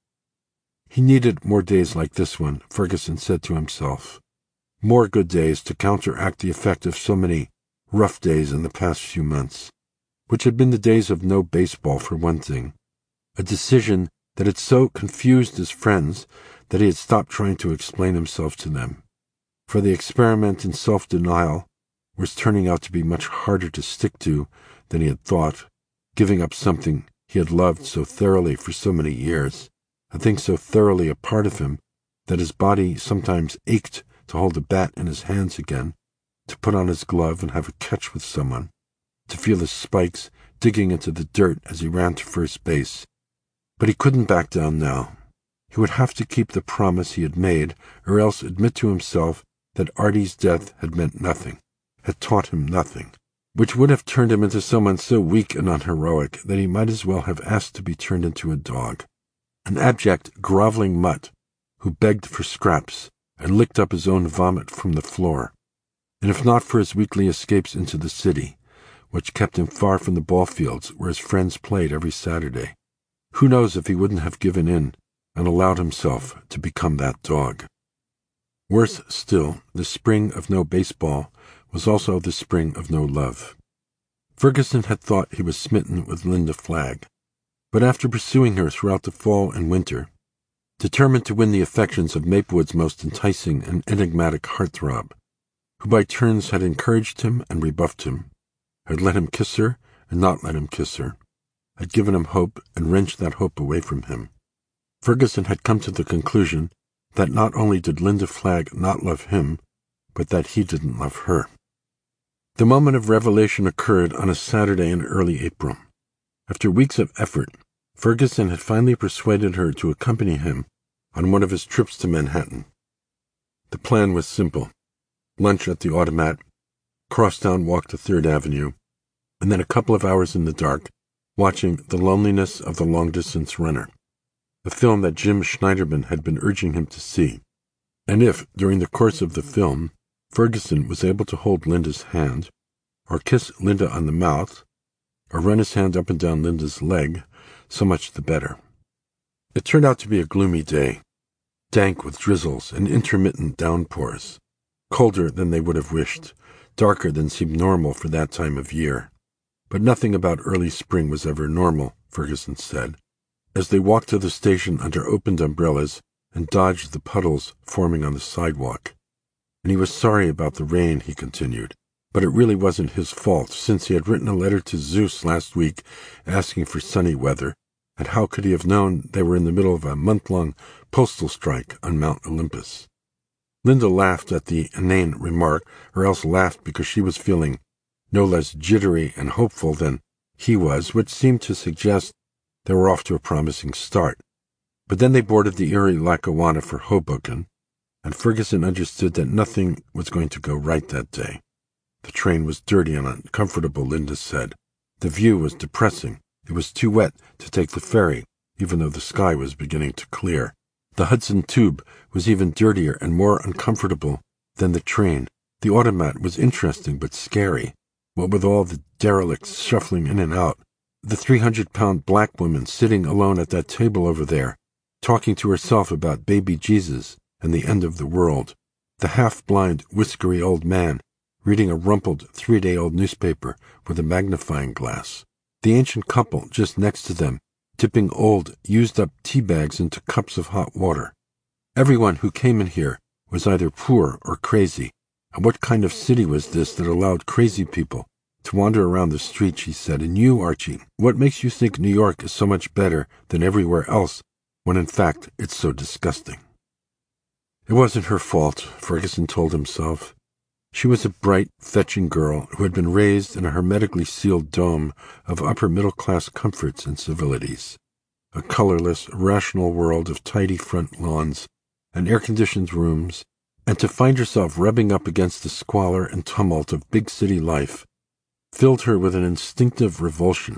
He needed more days like this one, Ferguson said to himself, more good days to counteract the effect of so many rough days in the past few months, which had been the days of no baseball for one thing, a decision that had so confused his friends that he had stopped trying to explain himself to them, for the experiment in self-denial was turning out to be much harder to stick to than he had thought, giving up something he had loved so thoroughly for so many years, a thing so thoroughly a part of him that his body sometimes ached to hold a bat in his hands again, to put on his glove and have a catch with someone, to feel his spikes digging into the dirt as he ran to first base. But he couldn't back down now. He would have to keep the promise he had made, or else admit to himself that Artie's death had meant nothing, had taught him nothing, which would have turned him into someone so weak and unheroic that he might as well have asked to be turned into a dog, an abject, groveling mutt who begged for scraps and licked up his own vomit from the floor. And if not for his weekly escapes into the city, which kept him far from the ball fields where his friends played every Saturday, who knows if he wouldn't have given in and allowed himself to become that dog. Worse still, the spring of no baseball was also the spring of no love. Ferguson had thought he was smitten with Linda Flagg, but after pursuing her throughout the fall and winter, determined to win the affections of Maplewood's most enticing and enigmatic heartthrob, who by turns had encouraged him and rebuffed him, had let him kiss her and not let him kiss her, had given him hope and wrenched that hope away from him, Ferguson had come to the conclusion that not only did Linda Flagg not love him, but that he didn't love her. The moment of revelation occurred on a Saturday in early April. After weeks of effort, Ferguson had finally persuaded her to accompany him on one of his trips to Manhattan. The plan was simple. Lunch at the Automat, crosstown walk to 3rd Avenue, and then a couple of hours in the dark, watching The Loneliness of the Long-Distance Runner, a film that Jim Schneiderman had been urging him to see. And if, during the course of the film, Ferguson was able to hold Linda's hand, or kiss Linda on the mouth, or run his hand up and down Linda's leg, so much the better. It turned out to be a gloomy day. dank with drizzles and intermittent downpours, colder than they would have wished, darker than seemed normal for that time of year. But nothing about early spring was ever normal, Ferguson said, as they walked to the station under opened umbrellas and dodged the puddles forming on the sidewalk. And he was sorry about the rain, he continued, but it really wasn't his fault, since he had written a letter to Zeus last week asking for sunny weather, and how could he have known they were in the middle of a month-long postal strike on Mount Olympus? Linda laughed at the inane remark, or else laughed because she was feeling no less jittery and hopeful than he was, which seemed to suggest they were off to a promising start. But then they boarded the Erie Lackawanna for Hoboken, and Ferguson understood that nothing was going to go right that day. The train was dirty and uncomfortable, Linda said. The view was depressing. It was too wet to take the ferry, even though the sky was beginning to clear. The Hudson Tube was even dirtier and more uncomfortable than the train. The automat was interesting but scary, what with all the derelicts shuffling in and out. The 300-pound black woman sitting alone at that table over there, talking to herself about baby Jesus and the end of the world. The half-blind, whiskery old man reading a rumpled 3-day-old newspaper with a magnifying glass. The ancient couple just next to them, dipping old, used-up tea bags into cups of hot water. Everyone who came in here was either poor or crazy. And what kind of city was this that allowed crazy people to wander around the street, she said. And you, Archie, what makes you think New York is so much better than everywhere else, when in fact it's so disgusting? It wasn't her fault, Ferguson told himself. She was a bright, fetching girl who had been raised in a hermetically sealed dome of upper-middle-class comforts and civilities, a colorless, rational world of tidy front lawns and air-conditioned rooms, and to find herself rubbing up against the squalor and tumult of big city life filled her with an instinctive revulsion,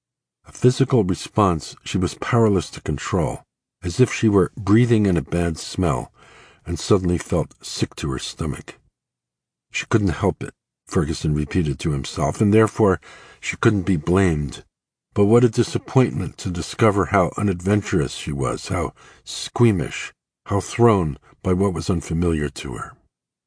a physical response she was powerless to control, as if she were breathing in a bad smell and suddenly felt sick to her stomach. She couldn't help it, Ferguson repeated to himself, and therefore she couldn't be blamed. But what a disappointment to discover how unadventurous she was, how squeamish, how thrown by what was unfamiliar to her.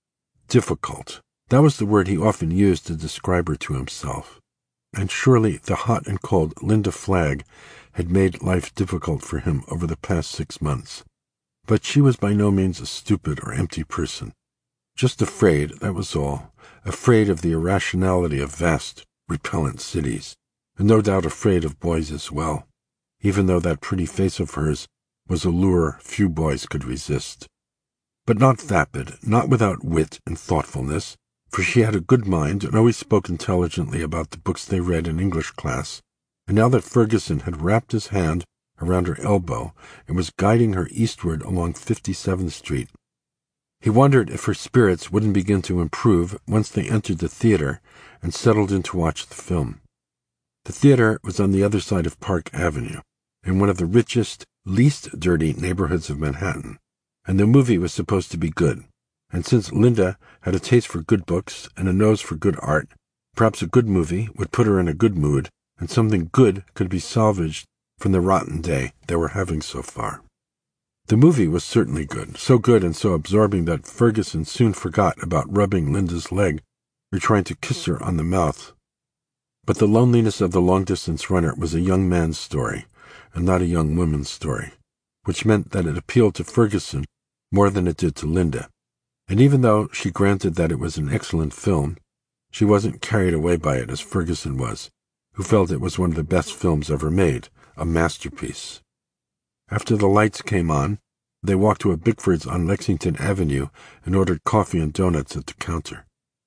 Difficult. That was the word he often used to describe her to himself. And surely the hot and cold Linda Flagg had made life difficult for him over the past 6 months. But she was by no means a stupid or empty person. Just afraid, that was all, afraid of the irrationality of vast, repellent cities, and no doubt afraid of boys as well, even though that pretty face of hers was a lure few boys could resist. But not vapid, not without wit and thoughtfulness, for she had a good mind and always spoke intelligently about the books they read in English class, and now that Ferguson had wrapped his hand around her elbow and was guiding her eastward along 57th Street, he wondered if her spirits wouldn't begin to improve once they entered the theater and settled in to watch the film. The theater was on the other side of Park Avenue, in one of the richest, least dirty neighborhoods of Manhattan, and the movie was supposed to be good. And since Linda had a taste for good books and a nose for good art, perhaps a good movie would put her in a good mood, and something good could be salvaged from the rotten day they were having so far. The movie was certainly good and so absorbing that Ferguson soon forgot about rubbing Linda's leg or trying to kiss her on the mouth. But the loneliness of the long-distance runner was a young man's story, and not a young woman's story, which meant that it appealed to Ferguson more than it did to Linda. And even though she granted that it was an excellent film, she wasn't carried away by it as Ferguson was, who felt it was one of the best films ever made, a masterpiece. After the lights came on, they walked to a Bickford's on Lexington Avenue and ordered coffee and donuts at the counter.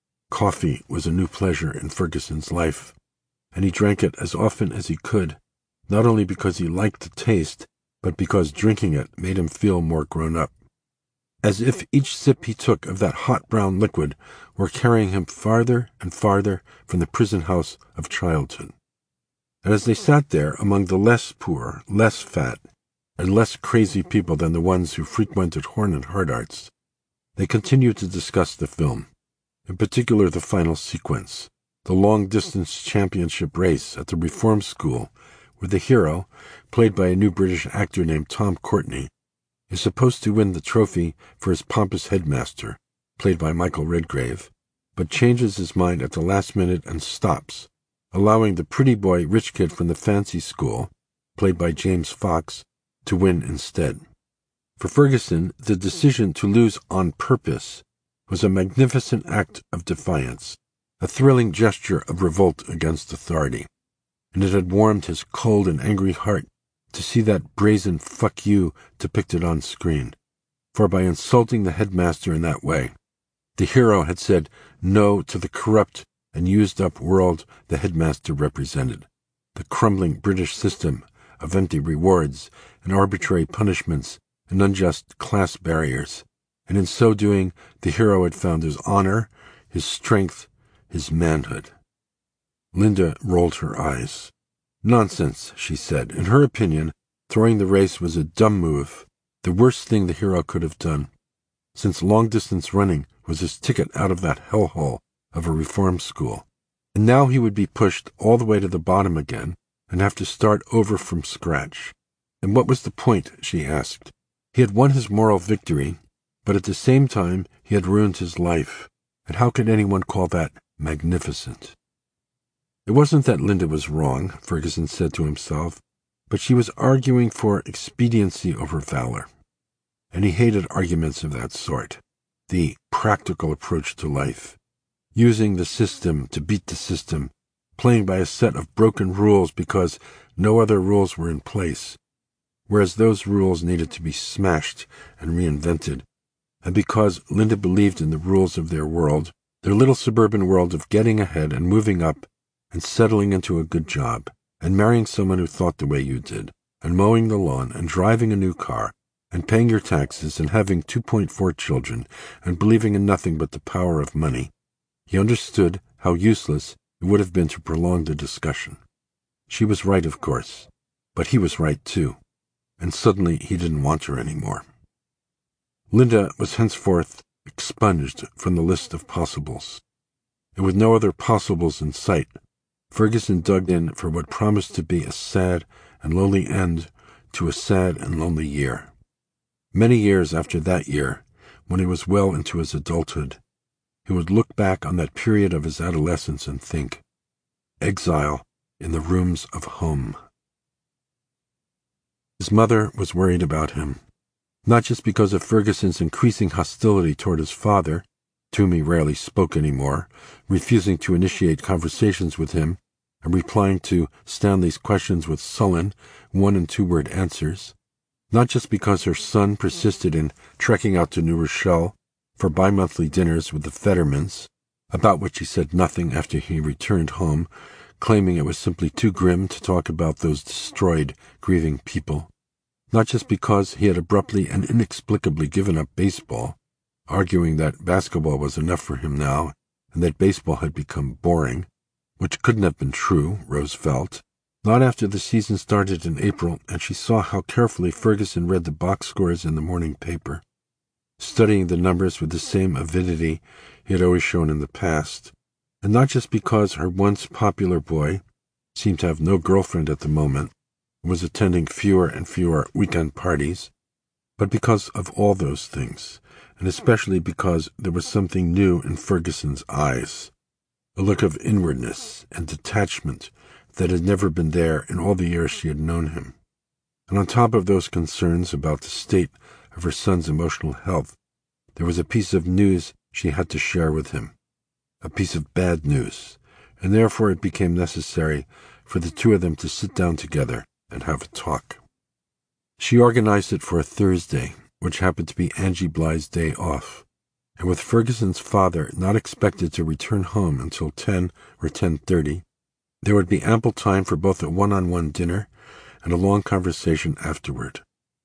Coffee was a new pleasure in Ferguson's life, and he drank it as often as he could, not only because he liked the taste, but because drinking it made him feel more grown up, as if each sip he took of that hot brown liquid were carrying him farther and farther from the prison house of childhood. And as they sat there among the less poor, less fat, and less crazy people than the ones who frequented Horn and Hardart's, they continued to discuss the film, in particular the final sequence, the long-distance championship race at the Reform School, where the hero, played by a new British actor named Tom Courtenay, is supposed to win the trophy for his pompous headmaster, played by Michael Redgrave, but changes his mind at the last minute and stops, allowing the pretty boy rich kid from the fancy school, played by James Fox, to win instead. For Ferguson, the decision to lose on purpose was a magnificent act of defiance, a thrilling gesture of revolt against authority, and it had warmed his cold and angry heart to see that brazen "fuck you" depicted on screen. For by insulting the headmaster in that way, the hero had said no to the corrupt and used-up world the headmaster represented, the crumbling British system of empty rewards and arbitrary punishments and unjust class barriers, and in so doing the hero had found his honor, his strength, his manhood. Linda rolled her eyes. Nonsense, she said. In her opinion, throwing the race was a dumb move, the worst thing the hero could have done, since long-distance running was his ticket out of that hellhole of a reform school. And now he would be pushed all the way to the bottom again and have to start over from scratch. And what was the point, she asked? He had won his moral victory, but at the same time he had ruined his life, and how could anyone call that magnificent? It wasn't that Linda was wrong, Ferguson said to himself, but she was arguing for expediency over valor. And he hated arguments of that sort, the practical approach to life, using the system to beat the system, playing by a set of broken rules because no other rules were in place, whereas those rules needed to be smashed and reinvented, and because Linda believed in the rules of their world, their little suburban world of getting ahead and moving up and settling into a good job, and marrying someone who thought the way you did, and mowing the lawn, and driving a new car, and paying your taxes, and having 2.4 children, and believing in nothing but the power of money. He understood how useless it would have been to prolong the discussion. She was right, of course, but he was right too, and suddenly he didn't want her any more. Linda was henceforth expunged from the list of possibles, and with no other possibles in sight, Ferguson dug in for what promised to be a sad and lonely end to a sad and lonely year. Many years after that year, when he was well into his adulthood, he would look back on that period of his adolescence and think, exile in the rooms of home. His mother was worried about him, not just because of Ferguson's increasing hostility toward his father, to whom he rarely spoke any more, refusing to initiate conversations with him, and replying to Stanley's questions with sullen 1- and 2-word answers, not just because her son persisted in trekking out to New Rochelle for bi-monthly dinners with the Fettermans, about which he said nothing after he returned home, claiming it was simply too grim to talk about those destroyed, grieving people, not just because he had abruptly and inexplicably given up baseball, arguing that basketball was enough for him now, and that baseball had become boring, which couldn't have been true, Rose felt, not after the season started in April and she saw how carefully Ferguson read the box scores in the morning paper, studying the numbers with the same avidity he had always shown in the past, and not just because her once popular boy seemed to have no girlfriend at the moment, and was attending fewer and fewer weekend parties, but because of all those things, and especially because there was something new in Ferguson's eyes, a look of inwardness and detachment that had never been there in all the years she had known him. And on top of those concerns about the state of her son's emotional health, there was a piece of news she had to share with him, a piece of bad news, and therefore it became necessary for the two of them to sit down together and have a talk. She organized it for a Thursday, which happened to be Angie Bly's day off, and with Ferguson's father not expected to return home until 10 or 10:30, there would be ample time for both a one-on-one dinner and a long conversation afterward.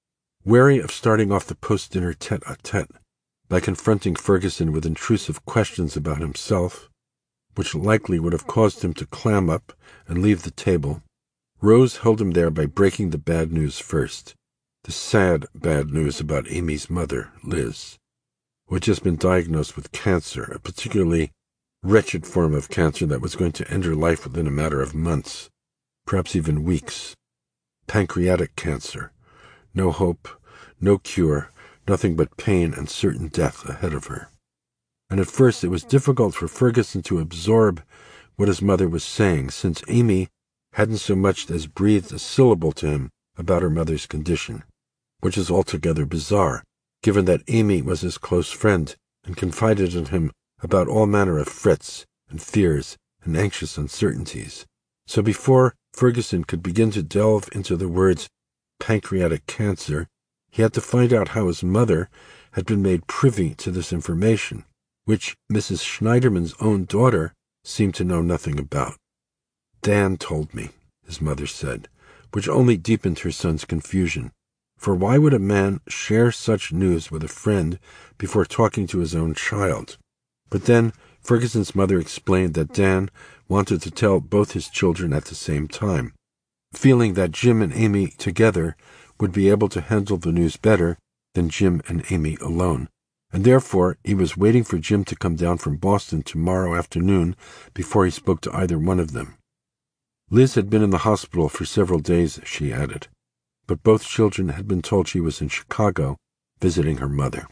Wary of starting off the post-dinner tete-a-tete by confronting Ferguson with intrusive questions about himself, which likely would have caused him to clam up and leave the table, Rose held him there by breaking the bad news first, the sad bad news about Amy's mother, Liz, who had just been diagnosed with cancer, a particularly wretched form of cancer that was going to end her life within a matter of months, perhaps even weeks. Pancreatic cancer. No hope, no cure, nothing but pain and certain death ahead of her. And at first it was difficult for Ferguson to absorb what his mother was saying, since Amy hadn't so much as breathed a syllable to him about her mother's condition, which is altogether bizarre, given that Amy was his close friend and confided in him about all manner of frets and fears and anxious uncertainties. So before Ferguson could begin to delve into the words pancreatic cancer, he had to find out how his mother had been made privy to this information, which Mrs. Schneiderman's own daughter seemed to know nothing about. Dan told me, his mother said, which only deepened her son's confusion. For why would a man share such news with a friend before talking to his own child? But then Ferguson's mother explained that Dan wanted to tell both his children at the same time, feeling that Jim and Amy together would be able to handle the news better than Jim and Amy alone, and therefore he was waiting for Jim to come down from Boston tomorrow afternoon before he spoke to either one of them. Liz had been in the hospital for several days, she added, but both children had been told she was in Chicago visiting her mother.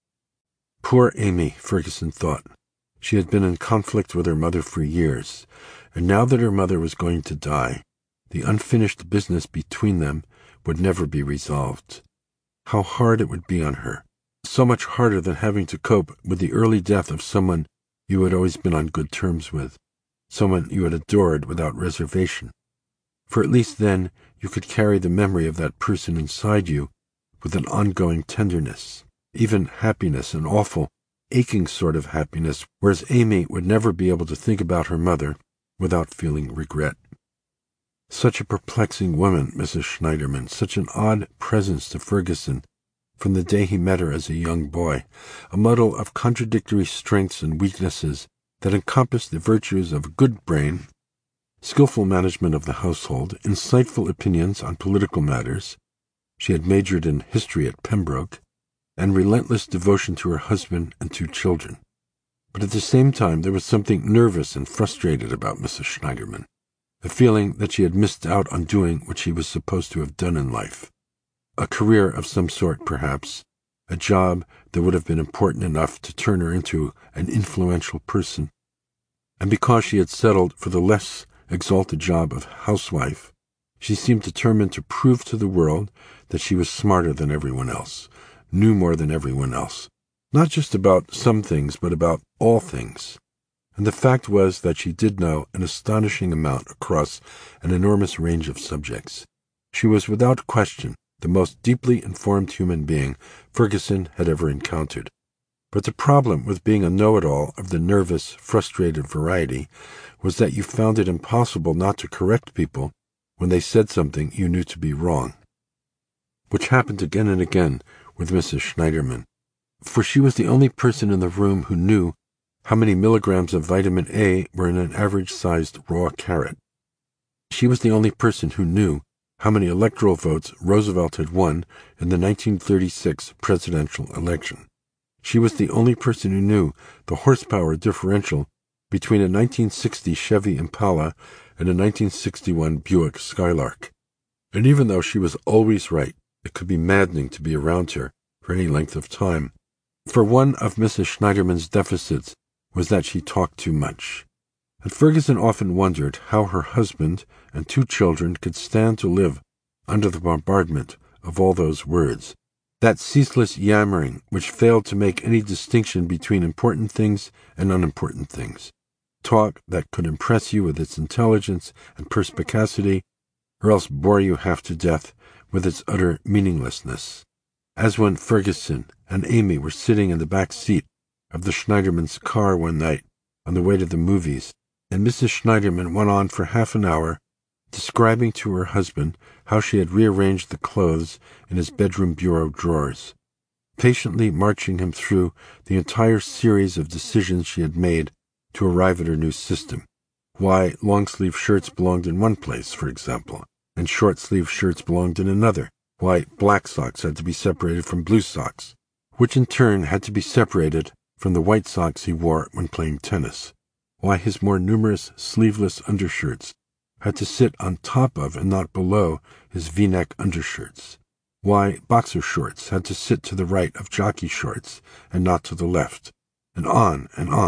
Poor Amy, Ferguson thought. She had been in conflict with her mother for years, and now that her mother was going to die, the unfinished business between them would never be resolved. How hard it would be on her, so much harder than having to cope with the early death of someone you had always been on good terms with, someone you had adored without reservation. For at least then you could carry the memory of that person inside you with an ongoing tenderness, even happiness, an awful, aching sort of happiness, whereas Amy would never be able to think about her mother without feeling regret. Such a perplexing woman, Mrs. Schneiderman, such an odd presence to Ferguson from the day he met her as a young boy, a muddle of contradictory strengths and weaknesses that encompassed the virtues of a good brain, skillful management of the household, insightful opinions on political matters — she had majored in history at Pembroke — and relentless devotion to her husband and 2 children. But at the same time there was something nervous and frustrated about Mrs. Schneiderman, a feeling that she had missed out on doing what she was supposed to have done in life. A career of some sort, perhaps, a job that would have been important enough to turn her into an influential person. And because she had settled for the less exalted job of housewife, she seemed determined to prove to the world that she was smarter than everyone else, knew more than everyone else, not just about some things, but about all things. And the fact was that she did know an astonishing amount across an enormous range of subjects. She was without question the most deeply informed human being Ferguson had ever encountered. But the problem with being a know-it-all of the nervous, frustrated variety was that you found it impossible not to correct people when they said something you knew to be wrong, which happened again and again with Mrs. Schneiderman, for she was the only person in the room who knew how many milligrams of vitamin A were in an average-sized raw carrot. She was the only person who knew how many electoral votes Roosevelt had won in the 1936 presidential election. She was the only person who knew the horsepower differential between a 1960 Chevy Impala and a 1961 Buick Skylark. And even though she was always right, it could be maddening to be around her for any length of time. For one of Mrs. Schneiderman's deficits was that she talked too much. And Ferguson often wondered how her husband and 2 children could stand to live under the bombardment of all those words, that ceaseless yammering which failed to make any distinction between important things and unimportant things, talk that could impress you with its intelligence and perspicacity, or else bore you half to death with its utter meaninglessness, as when Ferguson and Amy were sitting in the back seat of the Schneiderman's car one night on the way to the movies, and Mrs. Schneiderman went on for half an hour describing to her husband how she had rearranged the clothes in his bedroom bureau drawers, patiently marching him through the entire series of decisions she had made to arrive at her new system. Why long-sleeve shirts belonged in one place, for example, and short-sleeve shirts belonged in another. Why black socks had to be separated from blue socks, which in turn had to be separated from the white socks he wore when playing tennis. Why his more numerous sleeveless undershirts had to sit on top of and not below his V-neck undershirts. Why boxer shorts had to sit to the right of jockey shorts and not to the left, and on,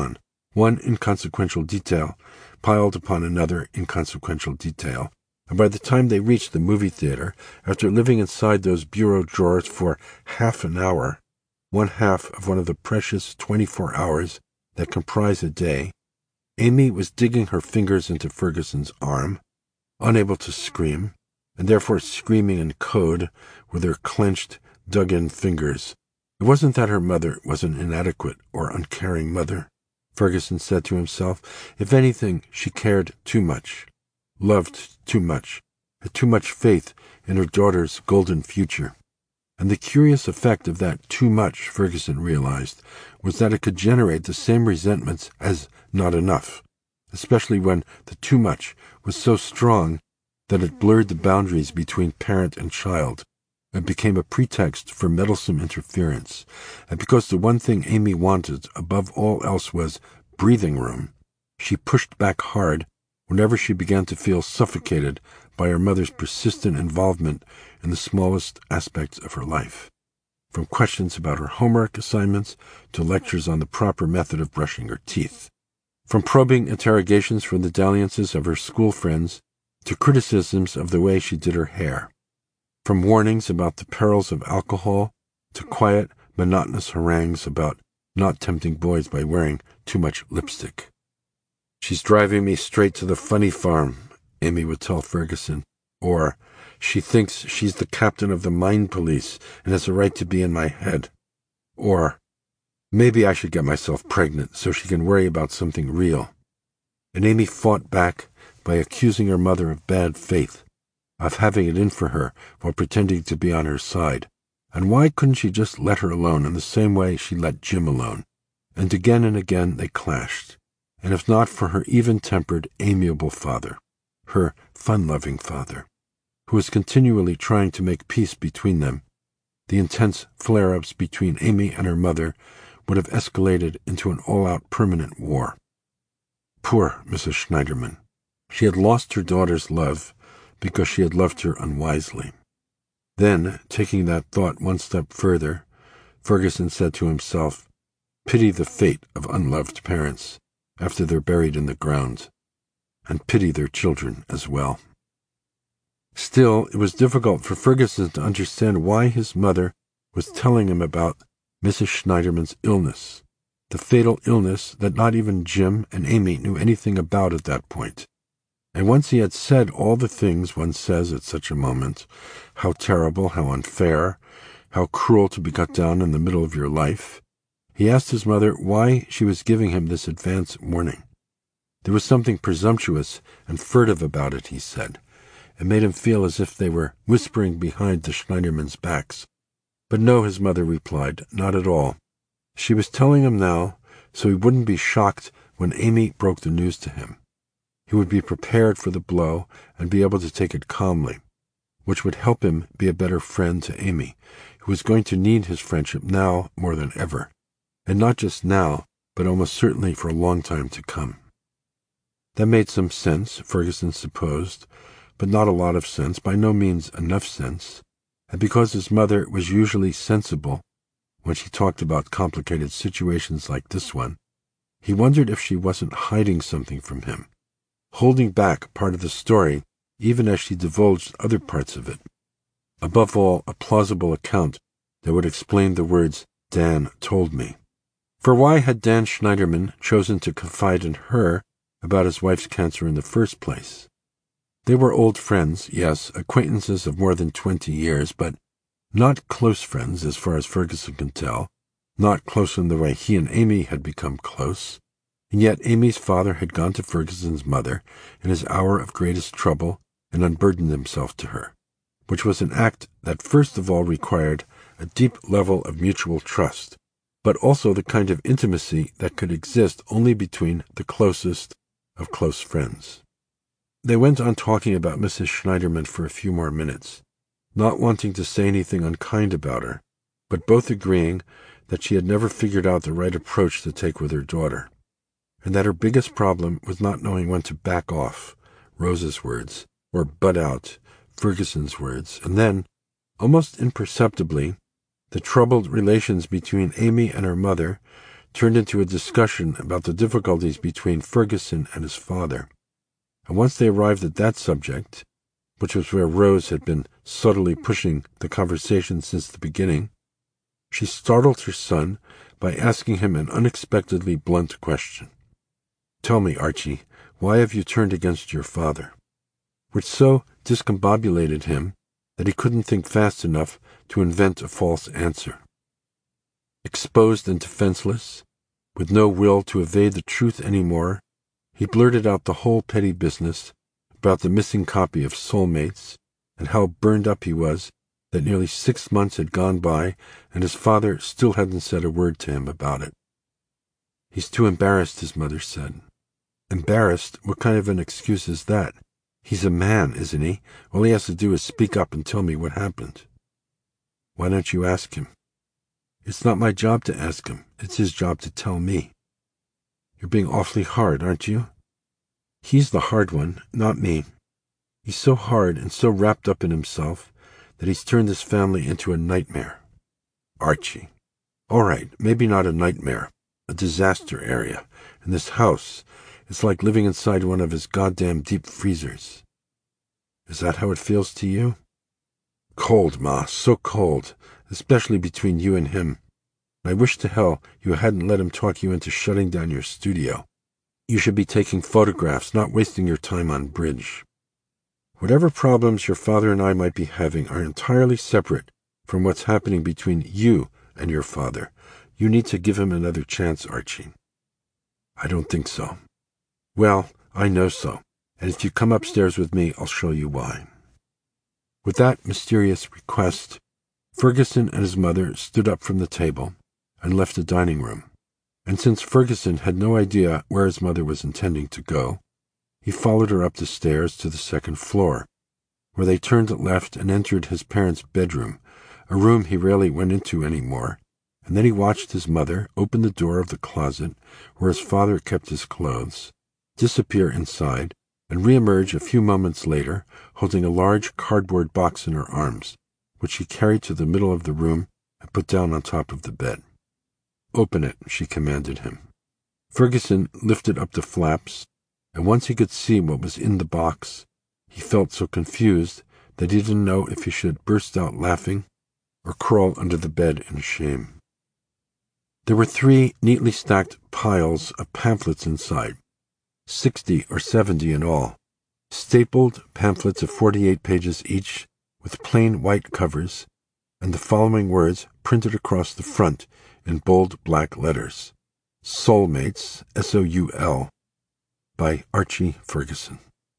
one inconsequential detail piled upon another inconsequential detail, and by the time they reached the movie theater, after living inside those bureau drawers for half an hour, one half of one of the precious 24 hours that comprise a day, Amy was digging her fingers into Ferguson's arm, unable to scream, and therefore screaming in code with her clenched, dug-in fingers. It wasn't that her mother was an inadequate or uncaring mother, Ferguson said to himself. If anything, she cared too much, loved too much, had too much faith in her daughter's golden future. And the curious effect of that too much, Ferguson realized, was that it could generate the same resentments as not enough, especially when the too much was so strong that it blurred the boundaries between parent and child, and became a pretext for meddlesome interference. And because the one thing Amy wanted above all else was breathing room, she pushed back hard whenever she began to feel suffocated by her mother's persistent involvement in the smallest aspects of her life, from questions about her homework assignments to lectures on the proper method of brushing her teeth, from probing interrogations from the dalliances of her school friends to criticisms of the way she did her hair, from warnings about the perils of alcohol to quiet, monotonous harangues about not tempting boys by wearing too much lipstick. "She's driving me straight to the funny farm," Amy would tell Ferguson, or, "She thinks she's the captain of the mine police and has a right to be in my head," or, "Maybe I should get myself pregnant so she can worry about something real." And Amy fought back by accusing her mother of bad faith, of having it in for her while pretending to be on her side. And why couldn't she just let her alone in the same way she let Jim alone? And again they clashed. And if not for her even-tempered, amiable father, her fun-loving father, who was continually trying to make peace between them, the intense flare-ups between Amy and her mother would have escalated into an all-out permanent war. Poor Mrs. Schneiderman. She had lost her daughter's love because she had loved her unwisely. Then, taking that thought one step further, Ferguson said to himself, "Pity the fate of unloved parents after they're buried in the ground, and pity their children as well." Still, it was difficult for Ferguson to understand why his mother was telling him about Mrs. Schneiderman's illness, the fatal illness that not even Jim and Amy knew anything about at that point. And once he had said all the things one says at such a moment, how terrible, how unfair, how cruel to be cut down in the middle of your life, he asked his mother why she was giving him this advance warning. There was something presumptuous and furtive about it, he said. It made him feel as if they were whispering behind the Schneidermans' backs. But no, his mother replied, not at all. She was telling him now so he wouldn't be shocked when Amy broke the news to him. He would be prepared for the blow and be able to take it calmly, which would help him be a better friend to Amy, who was going to need his friendship now more than ever, and not just now, but almost certainly for a long time to come. That made some sense, Ferguson supposed, but not a lot of sense, by no means enough sense, and because his mother was usually sensible when she talked about complicated situations like this one, he wondered if she wasn't hiding something from him, holding back part of the story even as she divulged other parts of it. Above all, a plausible account that would explain the words Dan told me. For why had Dan Schneiderman chosen to confide in her about his wife's cancer in the first place? They were old friends, yes, acquaintances of more than 20 years, but not close friends as far as Ferguson could tell, not close in the way he and Amy had become close. And yet Amy's father had gone to Ferguson's mother in his hour of greatest trouble and unburdened himself to her, which was an act that first of all required a deep level of mutual trust, but also the kind of intimacy that could exist only between the closest of close friends. They went on talking about Mrs. Schneiderman for a few more minutes, not wanting to say anything unkind about her, but both agreeing that she had never figured out the right approach to take with her daughter, and that her biggest problem was not knowing when to back off, Rose's words, or butt out, Ferguson's words, and then, Almost imperceptibly, the troubled relations between Amy and her mother turned into a discussion about the difficulties between Ferguson and his father. And once they arrived at that subject, which was where Rose had been subtly pushing the conversation since the beginning, she startled her son by asking him an unexpectedly blunt question. "Tell me, Archie, why have you turned against your father?" Which so discombobulated him that he couldn't think fast enough to invent a false answer. Exposed and defenseless, with no will to evade the truth any more, he blurted out the whole petty business about the missing copy of Soulmates, and how burned up he was that nearly 6 months had gone by and his father still hadn't said a word to him about it. "He's too embarrassed," his mother said. "Embarrassed? What kind of an excuse is that? He's a man, isn't he? All he has to do is speak up and tell me what happened." "Why don't you ask him?" "It's not my job to ask him. It's his job to tell me." "You're being awfully hard, aren't you?" "He's the hard one, not me. He's so hard and so wrapped up in himself that he's turned this family into a nightmare." "Archie." "All right, maybe not a nightmare, a disaster area. And this house, it's like living inside one of his goddamn deep freezers." "Is that how it feels to you?" "Cold, Ma, so cold, especially between you and him. I wish to hell you hadn't let him talk you into shutting down your studio. You should be taking photographs, not wasting your time on bridge. Whatever problems your father and I might be having are entirely separate from what's happening between you and your father. You need to give him another chance, Archie." "I don't think so." "Well, I know so, and if you come upstairs with me, I'll show you why." With that mysterious request, Ferguson and his mother stood up from the table and left the dining room, and since Ferguson had no idea where his mother was intending to go, he followed her up the stairs to the second floor, where they turned left and entered his parents' bedroom, a room he rarely went into any more, and then he watched his mother open the door of the closet where his father kept his clothes, disappear inside, and re-emerge a few moments later holding a large cardboard box in her arms, which she carried to the middle of the room and put down on top of the bed. "Open it," she commanded him. Ferguson lifted up the flaps, and once he could see what was in the box, he felt so confused that he didn't know if he should burst out laughing or crawl under the bed in shame. There were 3 neatly stacked piles of pamphlets inside, 60 or 70 in all, stapled pamphlets of 48 pages each with plain white covers, and the following words printed across the front in bold black letters: Soulmates, S-O-U-L, by Archie Ferguson.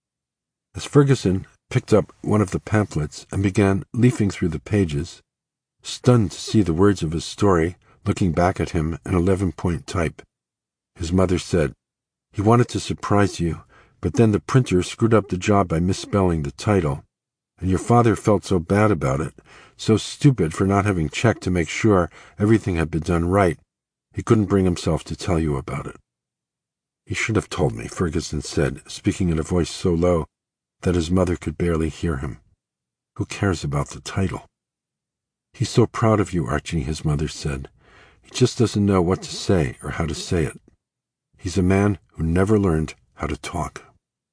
As Ferguson picked up one of the pamphlets and began leafing through the pages, stunned to see the words of his story looking back at him in 11-point type, his mother said, "He wanted to surprise you, but then the printer screwed up the job by misspelling the title, and your father felt so bad about it, so stupid for not having checked to make sure everything had been done right, he couldn't bring himself to tell you about it." "He should have told me," Ferguson said, speaking in a voice so low that his mother could barely hear him. "Who cares about the title?" "He's so proud of you, Archie," his mother said. "He just doesn't know what to say or how to say it. He's a man who never learned how to talk."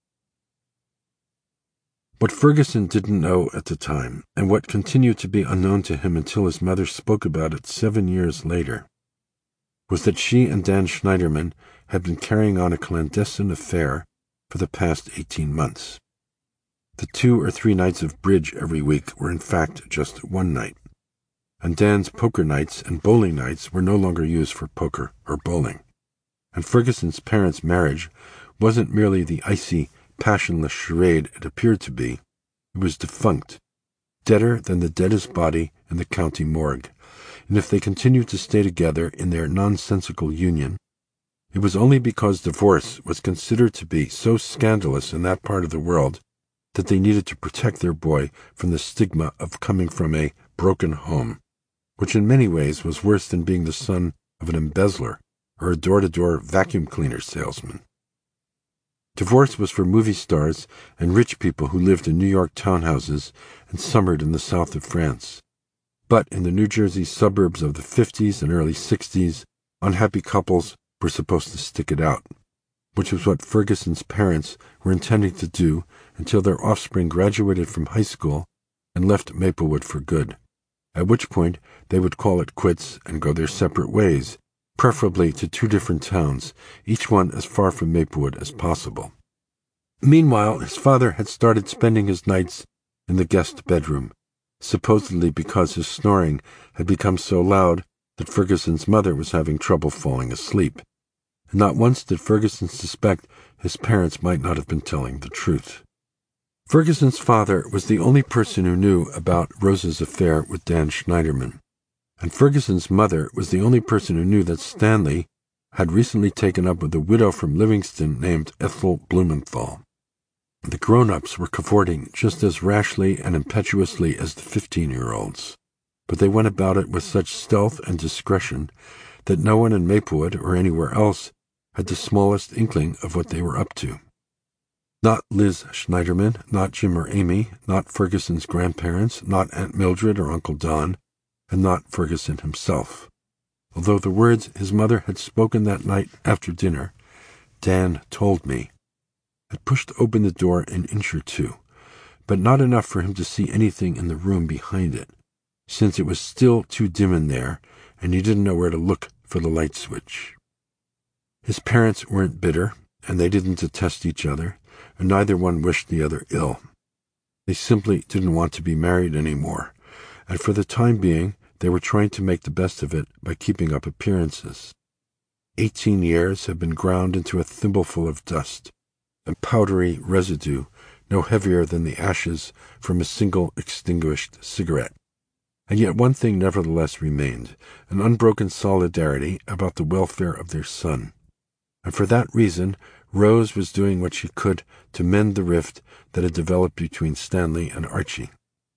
What Ferguson didn't know at the time, and what continued to be unknown to him until his mother spoke about it 7 years later, was that she and Dan Schneiderman had been carrying on a clandestine affair for the past 18 months. The 2 or 3 nights of bridge every week were in fact just 1 night, and Dan's poker nights and bowling nights were no longer used for poker or bowling, and Ferguson's parents' marriage wasn't merely the icy, passionless charade it appeared to be. It was defunct, deader than the deadest body in the county morgue, and if they continued to stay together in their nonsensical union, it was only because divorce was considered to be so scandalous in that part of the world that they needed to protect their boy from the stigma of coming from a broken home, which in many ways was worse than being the son of an embezzler or a door-to-door vacuum cleaner salesman. Divorce was for movie stars and rich people who lived in New York townhouses and summered in the south of France. But in the New Jersey suburbs of the 50s and early 60s, unhappy couples were supposed to stick it out, which was what Ferguson's parents were intending to do until their offspring graduated from high school and left Maplewood for good, at which point they would call it quits and go their separate ways, preferably to 2 different towns, each one as far from Maplewood as possible. Meanwhile, his father had started spending his nights in the guest bedroom, supposedly because his snoring had become so loud that Ferguson's mother was having trouble falling asleep. And not once did Ferguson suspect his parents might not have been telling the truth. Ferguson's father was the only person who knew about Rose's affair with Dan Schneiderman, and Ferguson's mother was the only person who knew that Stanley had recently taken up with a widow from Livingston named Ethel Blumenthal. The grown-ups were cavorting just as rashly and impetuously as the 15-year-olds, but they went about it with such stealth and discretion that no one in Maplewood or anywhere else had the smallest inkling of what they were up to. Not Liz Schneiderman, not Jim or Amy, not Ferguson's grandparents, not Aunt Mildred or Uncle Don, and not Ferguson himself. Although the words his mother had spoken that night after dinner, "Dan told me," had pushed open the door an inch or two, but not enough for him to see anything in the room behind it, since it was still too dim in there, and he didn't know where to look for the light switch. His parents weren't bitter, and they didn't detest each other, and neither one wished the other ill. They simply didn't want to be married anymore, and for the time being they were trying to make the best of it by keeping up appearances. 18 years had been ground into a thimbleful of dust, a powdery residue no heavier than the ashes from a single extinguished cigarette. And yet one thing nevertheless remained, an unbroken solidarity about the welfare of their son. And for that reason, Rose was doing what she could to mend the rift that had developed between Stanley and Archie.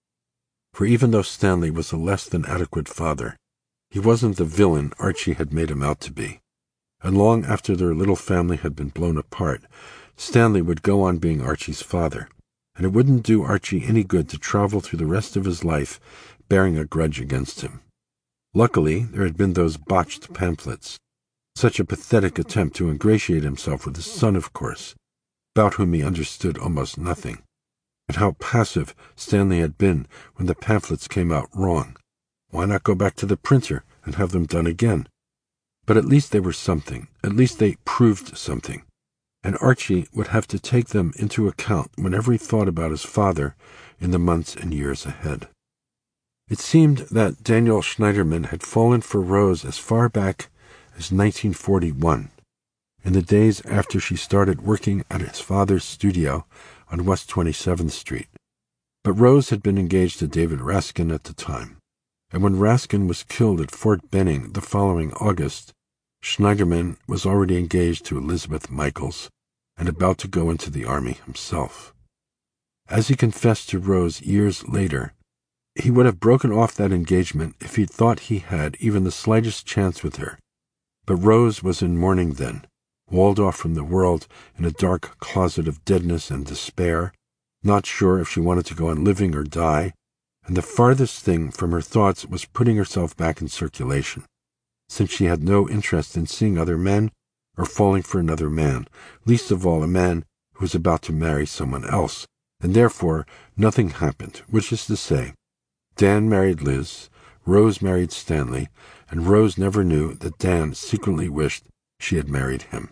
For even though Stanley was a less than adequate father, he wasn't the villain Archie had made him out to be. And long after their little family had been blown apart, Stanley would go on being Archie's father, and it wouldn't do Archie any good to travel through the rest of his life bearing a grudge against him. Luckily, there had been those botched pamphlets, such a pathetic attempt to ingratiate himself with his son, of course, about whom he understood almost nothing. And how passive Stanley had been when the pamphlets came out wrong. Why not go back to the printer and have them done again? But at least they were something. At least they proved something. And Archie would have to take them into account whenever he thought about his father in the months and years ahead. It seemed that Daniel Schneiderman had fallen for Rose as far back as 1941, in the days after she started working at his father's studio on West 27th Street. But Rose had been engaged to David Raskin at the time, and when Raskin was killed at Fort Benning the following August, Schneiderman was already engaged to Elizabeth Michaels and about to go into the army himself. As he confessed to Rose years later, he would have broken off that engagement if he'd thought he had even the slightest chance with her. But Rose was in mourning then, walled off from the world in a dark closet of deadness and despair, not sure if she wanted to go on living or die, and the farthest thing from her thoughts was putting herself back in circulation, since she had no interest in seeing other men or falling for another man, least of all a man who was about to marry someone else, and therefore nothing happened, which is to say, Dan married Liz, Rose married Stanley, and Rose never knew that Dan secretly wished she had married him.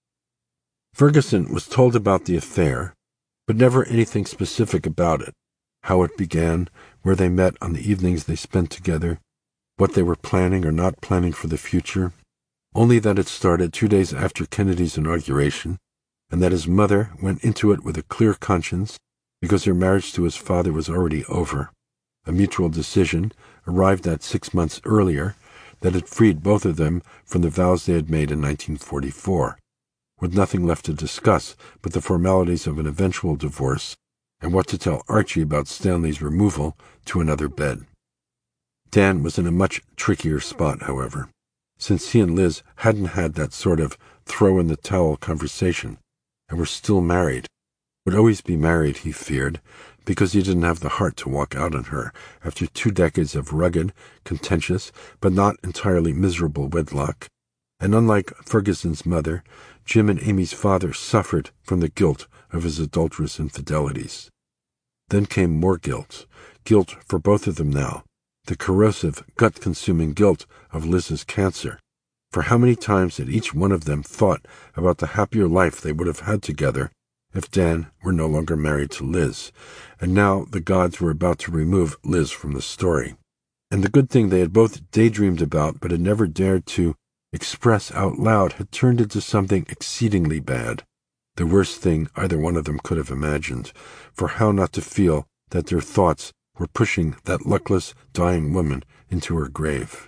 Ferguson was told about the affair, but never anything specific about it, how it began, where they met on the evenings they spent together, what they were planning or not planning for the future, only that it started 2 days after Kennedy's inauguration, and that his mother went into it with a clear conscience because her marriage to his father was already over, a mutual decision, arrived at 6 months earlier, that had freed both of them from the vows they had made in 1944, with nothing left to discuss but the formalities of an eventual divorce and what to tell Archie about Stanley's removal to another bed. Dan was in a much trickier spot, however, since he and Liz hadn't had that sort of throw-in-the-towel conversation and were still married. Would always be married, he feared, because he didn't have the heart to walk out on her after 2 decades of rugged, contentious, but not entirely miserable wedlock. And unlike Ferguson's mother, Jim and Amy's father suffered from the guilt of his adulterous infidelities. Then came more guilt for both of them now, the corrosive, gut-consuming guilt of Liz's cancer. For how many times had each one of them thought about the happier life they would have had together if Dan were no longer married to Liz, and now the gods were about to remove Liz from the story. And the good thing they had both daydreamed about but had never dared to express out loud had turned into something exceedingly bad, the worst thing either one of them could have imagined, for how not to feel that their thoughts were pushing that luckless, dying woman into her grave?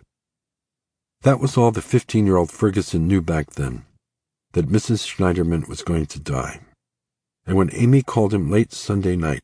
That was all the 15-year-old Ferguson knew back then, that Mrs. Schneiderman was going to die. And when Amy called him late Sunday night,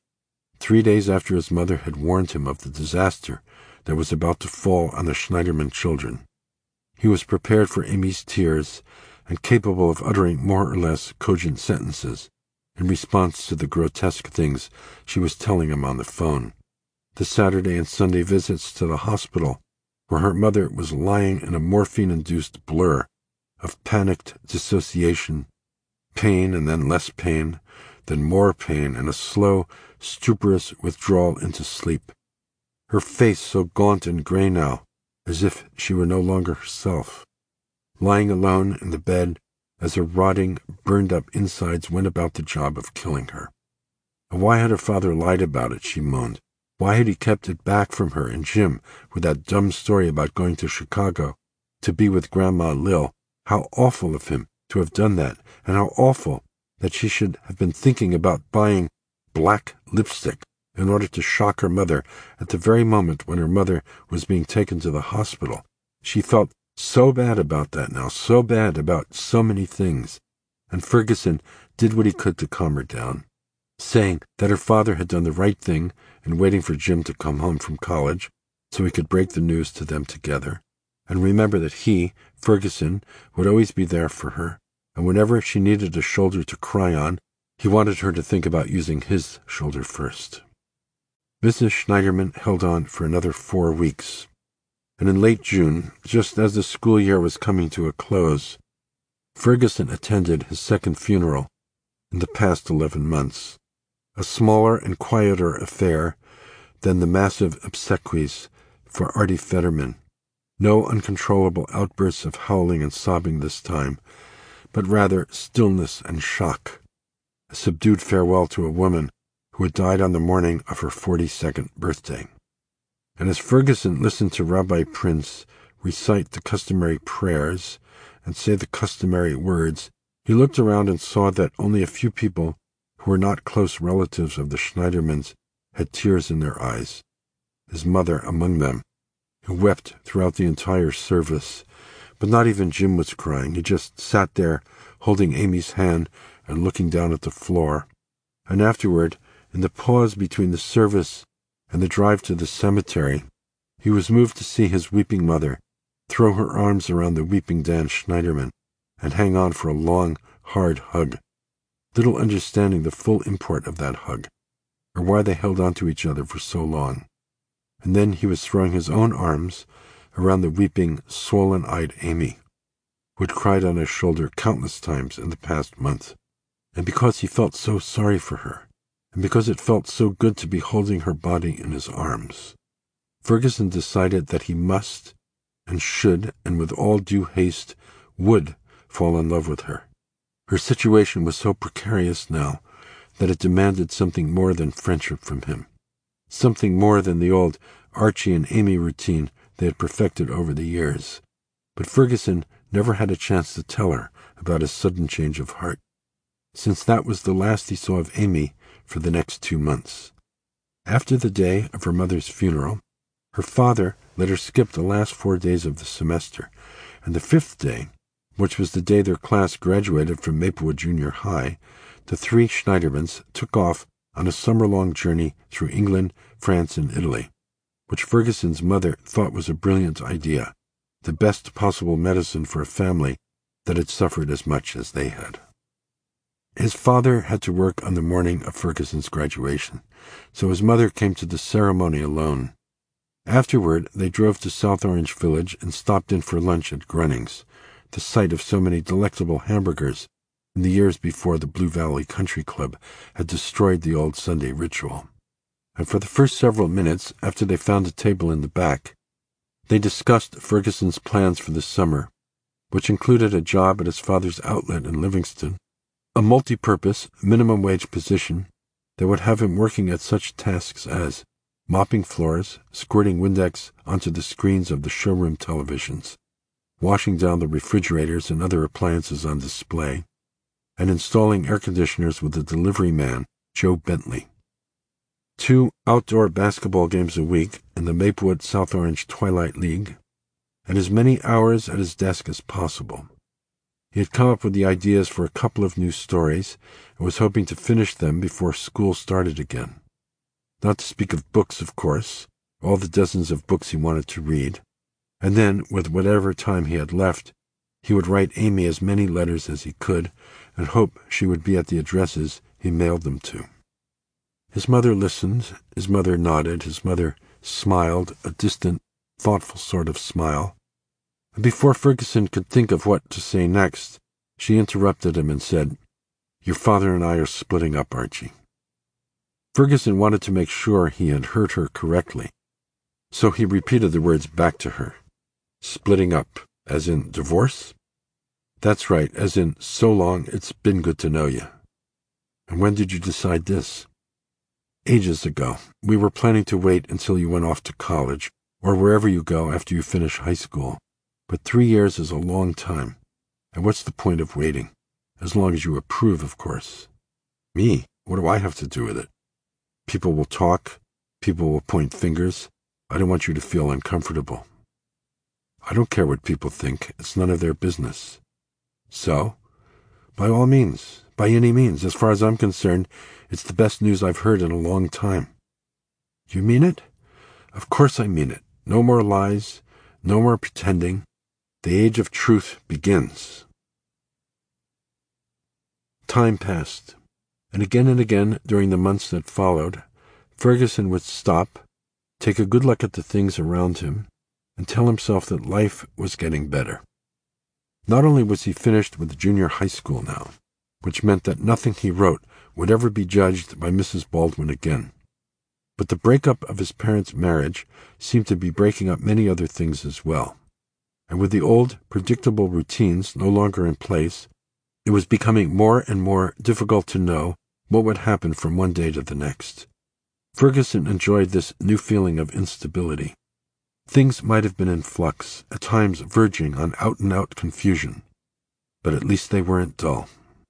3 days after his mother had warned him of the disaster that was about to fall on the Schneiderman children, he was prepared for Amy's tears and capable of uttering more or less cogent sentences in response to the grotesque things she was telling him on the phone. The Saturday and Sunday visits to the hospital, where her mother was lying in a morphine-induced blur of panicked dissociation, pain and then less pain, then more pain, and a slow, stuporous withdrawal into sleep. Her face so gaunt and gray now, as if she were no longer herself. Lying alone in the bed as her rotting, burned-up insides went about the job of killing her. And why had her father lied about it, she moaned. Why had he kept it back from her and Jim with that dumb story about going to Chicago to be with Grandma Lil? How awful of him to have done that, and how awful that she should have been thinking about buying black lipstick in order to shock her mother at the very moment when her mother was being taken to the hospital. She felt so bad about that now, so bad about so many things, and Ferguson did what he could to calm her down, saying that her father had done the right thing in waiting for Jim to come home from college so he could break the news to them together, and remember that he, Ferguson, would always be there for her, and whenever she needed a shoulder to cry on, he wanted her to think about using his shoulder first. Mrs. Schneiderman held on for another 4 weeks, and in late June, just as the school year was coming to a close, Ferguson attended his second funeral in the past 11 months, a smaller and quieter affair than the massive obsequies for Artie Fetterman. No uncontrollable outbursts of howling and sobbing this time, but rather stillness and shock, a subdued farewell to a woman who had died on the morning of her 42nd birthday. And as Ferguson listened to Rabbi Prince recite the customary prayers and say the customary words, he looked around and saw that only a few people who were not close relatives of the Schneidermans had tears in their eyes, his mother among them, who wept throughout the entire service. But not even Jim was crying. He just sat there, holding Amy's hand and looking down at the floor. And afterward, in the pause between the service and the drive to the cemetery, he was moved to see his weeping mother throw her arms around the weeping Dan Schneiderman and hang on for a long, hard hug, little understanding the full import of that hug, or why they held on to each other for so long. And then he was throwing his own arms around the weeping, swollen-eyed Amy, who had cried on his shoulder countless times in the past month. And because he felt so sorry for her, and because it felt so good to be holding her body in his arms, Ferguson decided that he must and should, and with all due haste, would fall in love with her. Her situation was so precarious now that it demanded something more than friendship from him, something more than the old Archie and Amy routine they had perfected over the years. But Ferguson never had a chance to tell her about his sudden change of heart, since that was the last he saw of Amy for the next 2 months. After the day of her mother's funeral, her father let her skip the last 4 days of the semester, and the 5th day, which was the day their class graduated from Maplewood Junior High, the 3 Schneidermans took off on a summer-long journey through England, France, and Italy, which Ferguson's mother thought was a brilliant idea, the best possible medicine for a family that had suffered as much as they had. His father had to work on the morning of Ferguson's graduation, so his mother came to the ceremony alone. Afterward, they drove to South Orange Village and stopped in for lunch at Grunning's, the site of so many delectable hamburgers in the years before the Blue Valley Country Club had destroyed the old Sunday ritual. And for the first several minutes, after they found a table in the back, they discussed Ferguson's plans for the summer, which included a job at his father's outlet in Livingston, a multi-purpose, minimum-wage position that would have him working at such tasks as mopping floors, squirting Windex onto the screens of the showroom televisions, washing down the refrigerators and other appliances on display, and installing air conditioners with the delivery man, Joe Bentley. 2 outdoor basketball games a week in the Maplewood South Orange Twilight League, and as many hours at his desk as possible. He had come up with the ideas for a couple of new stories and was hoping to finish them before school started again. Not to speak of books, of course, all the dozens of books he wanted to read, and then, with whatever time he had left, he would write Amy as many letters as he could and hope she would be at the addresses he mailed them to. His mother listened, his mother nodded, his mother smiled, a distant, thoughtful sort of smile. And before Ferguson could think of what to say next, she interrupted him and said, "Your father and I are splitting up, Archie." Ferguson wanted to make sure he had heard her correctly, so he repeated the words back to her. "Splitting up, as in divorce?" "That's right, as in so long, it's been good to know you." "And when did you decide this?" "Ages ago. We were planning to wait until you went off to college, or wherever you go after you finish high school. But 3 years is a long time. And what's the point of waiting? As long as you approve, of course." "Me? What do I have to do with it?" "People will talk. People will point fingers. I don't want you to feel uncomfortable." "I don't care what people think. It's none of their business." "So? By all means. By any means. As far as I'm concerned, it's the best news I've heard in a long time." "You mean it?" "Of course I mean it. No more lies. No more pretending. The age of truth begins." Time passed, and again during the months that followed, Ferguson would stop, take a good look at the things around him, and tell himself that life was getting better. Not only was he finished with junior high school now, which meant that nothing he wrote would ever be judged by Mrs. Baldwin again, but the breakup of his parents' marriage seemed to be breaking up many other things as well. And with the old, predictable routines no longer in place, it was becoming more and more difficult to know what would happen from one day to the next. Ferguson enjoyed this new feeling of instability. Things might have been in flux, at times verging on out-and-out confusion, but at least they weren't dull.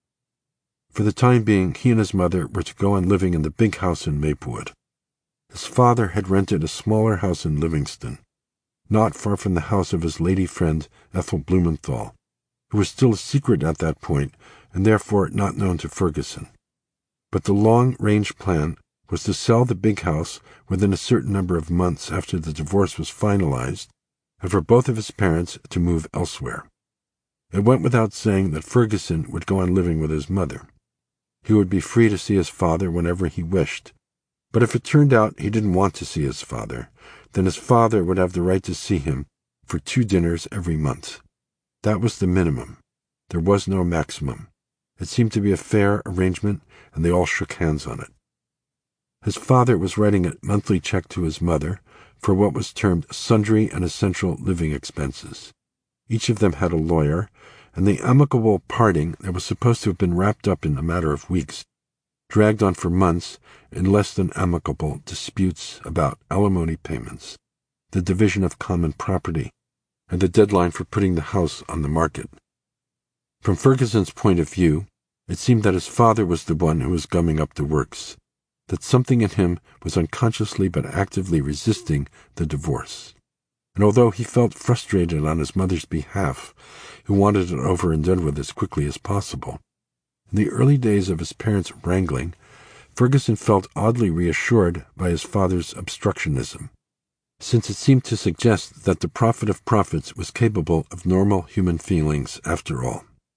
For the time being, he and his mother were to go on living in the big house in Maplewood. His father had rented a smaller house in Livingston, not far from the house of his lady friend Ethel Blumenthal, who was still a secret at that point and therefore not known to Ferguson. But the long-range plan was to sell the big house within a certain number of months after the divorce was finalized, and for both of his parents to move elsewhere. It went without saying that Ferguson would go on living with his mother. He would be free to see his father whenever he wished, but if it turned out he didn't want to see his father, then his father would have the right to see him for 2 dinners every month. That was the minimum. There was no maximum. It seemed to be a fair arrangement, and they all shook hands on it. His father was writing a monthly check to his mother for what was termed sundry and essential living expenses. Each of them had a lawyer, and the amicable parting that was supposed to have been wrapped up in a matter of weeks dragged on for months in less than amicable disputes about alimony payments, the division of common property, and the deadline for putting the house on the market. From Ferguson's point of view, it seemed that his father was the one who was gumming up the works, that something in him was unconsciously but actively resisting the divorce. And although he felt frustrated on his mother's behalf, he wanted it over and done with as quickly as possible. In the early days of his parents' wrangling, Ferguson felt oddly reassured by his father's obstructionism, since it seemed to suggest that the prophet of prophets was capable of normal human feelings after all.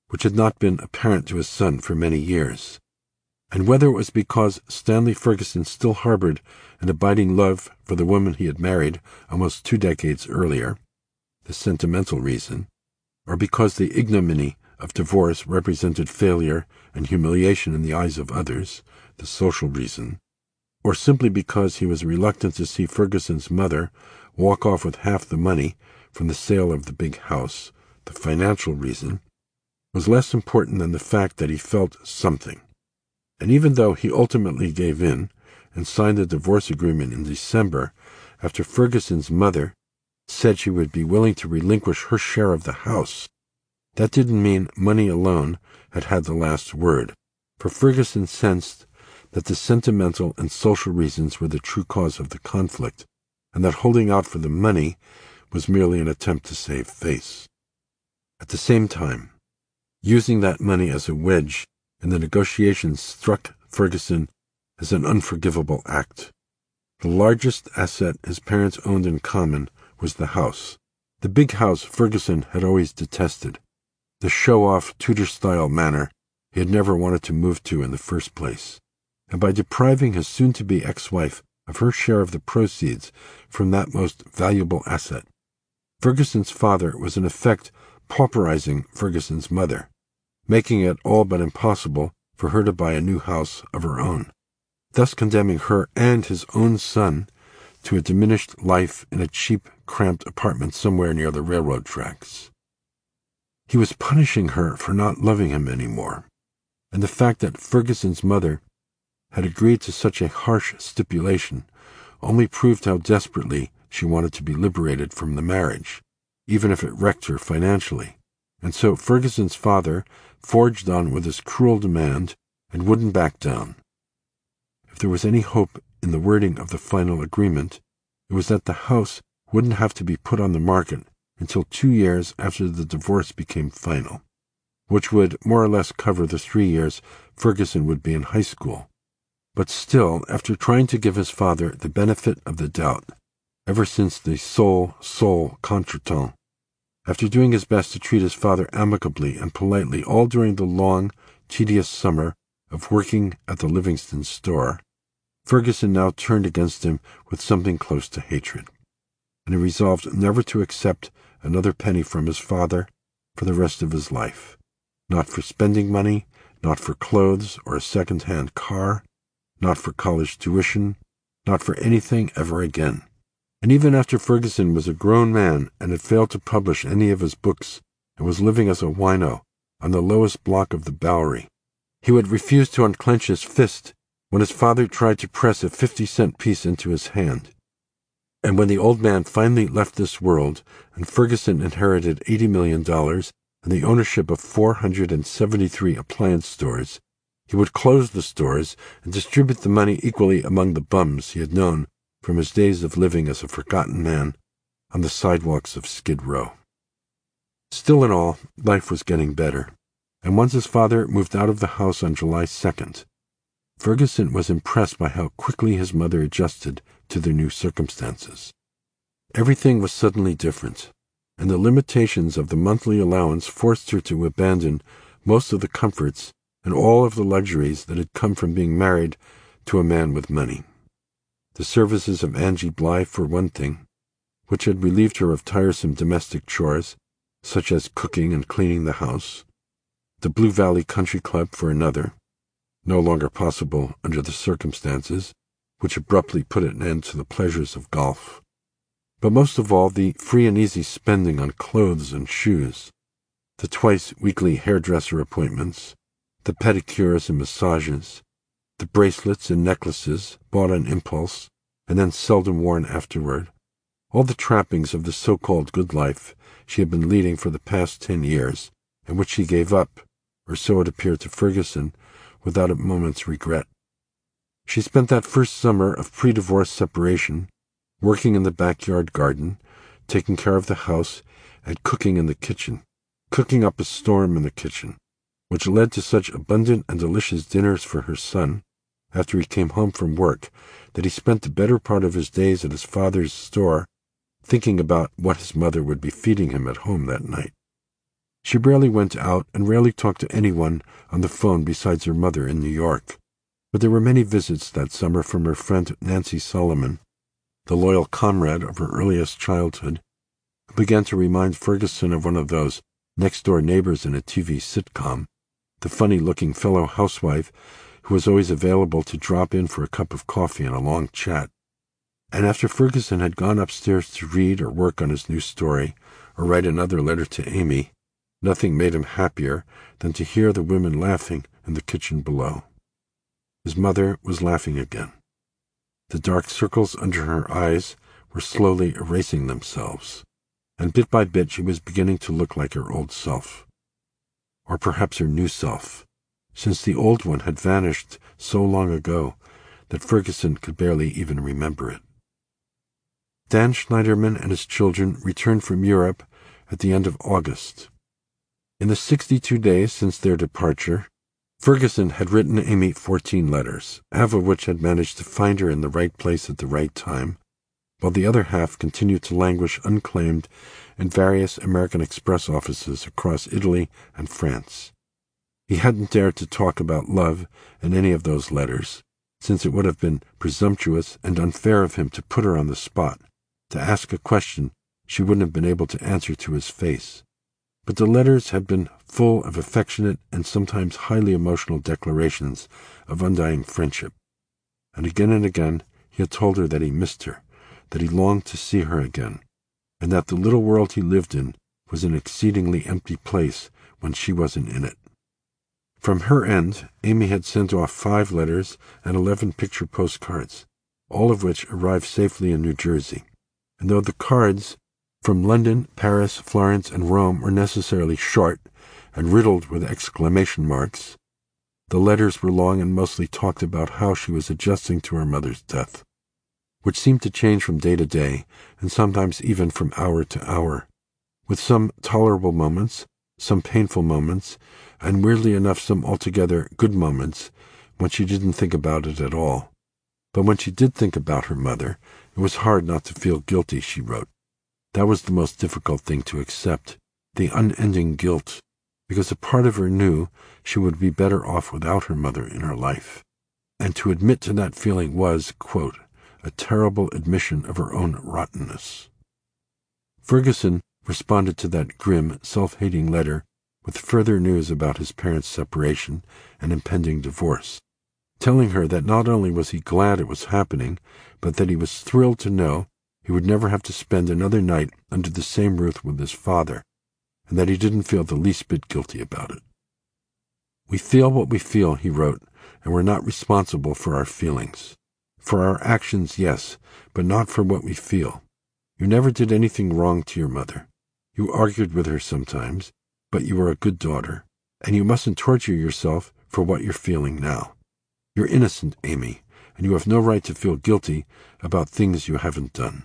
which had not been apparent to his son for many years. And whether it was because Stanley Ferguson still harbored an abiding love for the woman he had married almost 2 decades earlier, the sentimental reason, or because the ignominy of divorce represented failure and humiliation in the eyes of others, the social reason, or simply because he was reluctant to see Ferguson's mother walk off with half the money from the sale of the big house, the financial reason, was less important than the fact that he felt something. And even though he ultimately gave in and signed the divorce agreement in December, after Ferguson's mother said she would be willing to relinquish her share of the house, that didn't mean money alone had the last word, for Ferguson sensed that the sentimental and social reasons were the true cause of the conflict, and that holding out for the money was merely an attempt to save face. At the same time, using that money as a wedge in the negotiations struck Ferguson as an unforgivable act. The largest asset his parents owned in common was the house. The big house Ferguson had always detested, the show-off Tudor-style manor he had never wanted to move to in the first place. And by depriving his soon-to-be ex-wife of her share of the proceeds from that most valuable asset, Ferguson's father was in effect pauperizing Ferguson's mother, making it all but impossible for her to buy a new house of her own, thus condemning her and his own son to a diminished life in a cheap, cramped apartment somewhere near the railroad tracks. He was punishing her for not loving him anymore, and the fact that Ferguson's mother had agreed to such a harsh stipulation only proved how desperately she wanted to be liberated from the marriage, even if it wrecked her financially. And so Ferguson's father forged on with his cruel demand and wouldn't back down. If there was any hope in the wording of the final agreement, it was that the house wouldn't have to be put on the market until 2 years after the divorce became final, which would more or less cover the 3 years Ferguson would be in high school. But still, after trying to give his father the benefit of the doubt, ever since the sole contretemps, after doing his best to treat his father amicably and politely all during the long, tedious summer of working at the Livingston store, Ferguson now turned against him with something close to hatred, and he resolved never to accept another penny from his father for the rest of his life, not for spending money, not for clothes or a second-hand car, not for college tuition, not for anything ever again. And even after Ferguson was a grown man and had failed to publish any of his books and was living as a wino on the lowest block of the Bowery, he would refuse to unclench his fist when his father tried to press a 50-cent piece into his hand. And when the old man finally left this world and Ferguson inherited $80 million and the ownership of 473 appliance stores, he would close the stores and distribute the money equally among the bums he had known from his days of living as a forgotten man on the sidewalks of Skid Row. Still in all, life was getting better, and once his father moved out of the house on July 2nd, Ferguson was impressed by how quickly his mother adjusted to their new circumstances. Everything was suddenly different, and the limitations of the monthly allowance forced her to abandon most of the comforts and all of the luxuries that had come from being married to a man with money. The services of Angie Bly, for one thing, which had relieved her of tiresome domestic chores, such as cooking and cleaning the house. The Blue Valley Country Club, for another, no longer possible under the circumstances, which abruptly put an end to the pleasures of golf. But most of all, the free and easy spending on clothes and shoes, the twice-weekly hairdresser appointments, the pedicures and massages, the bracelets and necklaces bought on impulse and then seldom worn afterward, all the trappings of the so-called good life she had been leading for the past 10 years, and which she gave up, or so it appeared to Ferguson, without a moment's regret. She spent that first summer of pre-divorce separation working in the backyard garden, taking care of the house, and cooking in the kitchen, cooking up a storm in the kitchen, which led to such abundant and delicious dinners for her son after he came home from work that he spent the better part of his days at his father's store thinking about what his mother would be feeding him at home that night. She rarely went out and rarely talked to anyone on the phone besides her mother in New York. But there were many visits that summer from her friend Nancy Solomon, the loyal comrade of her earliest childhood, who began to remind Ferguson of one of those next-door neighbors in a TV sitcom, the funny-looking fellow housewife who was always available to drop in for a cup of coffee and a long chat. And after Ferguson had gone upstairs to read or work on his new story, or write another letter to Amy, nothing made him happier than to hear the women laughing in the kitchen below. His mother was laughing again. The dark circles under her eyes were slowly erasing themselves, and bit by bit she was beginning to look like her old self. Or perhaps her new self, since the old one had vanished so long ago that Ferguson could barely even remember it. Dan Schneiderman and his children returned from Europe at the end of August. In the 62 days since their departure, Ferguson had written Amy 14 letters, half of which had managed to find her in the right place at the right time, while the other half continued to languish unclaimed in various American Express offices across Italy and France. He hadn't dared to talk about love in any of those letters, since it would have been presumptuous and unfair of him to put her on the spot, to ask a question she wouldn't have been able to answer to his face. But the letters had been full of affectionate and sometimes highly emotional declarations of undying friendship. And again he had told her that he missed her, that he longed to see her again, and that the little world he lived in was an exceedingly empty place when she wasn't in it. From her end, Amy had sent off 5 letters and 11 picture postcards, all of which arrived safely in New Jersey. And though the cards from London, Paris, Florence, and Rome were necessarily short and riddled with exclamation marks, the letters were long and mostly talked about how she was adjusting to her mother's death, which seemed to change from day to day, and sometimes even from hour to hour, with some tolerable moments, some painful moments, and weirdly enough some altogether good moments when she didn't think about it at all. But when she did think about her mother, it was hard not to feel guilty, she wrote. That was the most difficult thing to accept, the unending guilt, because a part of her knew she would be better off without her mother in her life. And to admit to that feeling was, quote, a terrible admission of her own rottenness. Ferguson responded to that grim, self-hating letter with further news about his parents' separation and impending divorce, telling her that not only was he glad it was happening, but that he was thrilled to know he would never have to spend another night under the same roof with his father, and that he didn't feel the least bit guilty about it. We feel what we feel, he wrote, and we're not responsible for our feelings. For our actions, yes, but not for what we feel. You never did anything wrong to your mother. You argued with her sometimes, but you were a good daughter, and you mustn't torture yourself for what you're feeling now. You're innocent, Amy, and you have no right to feel guilty about things you haven't done.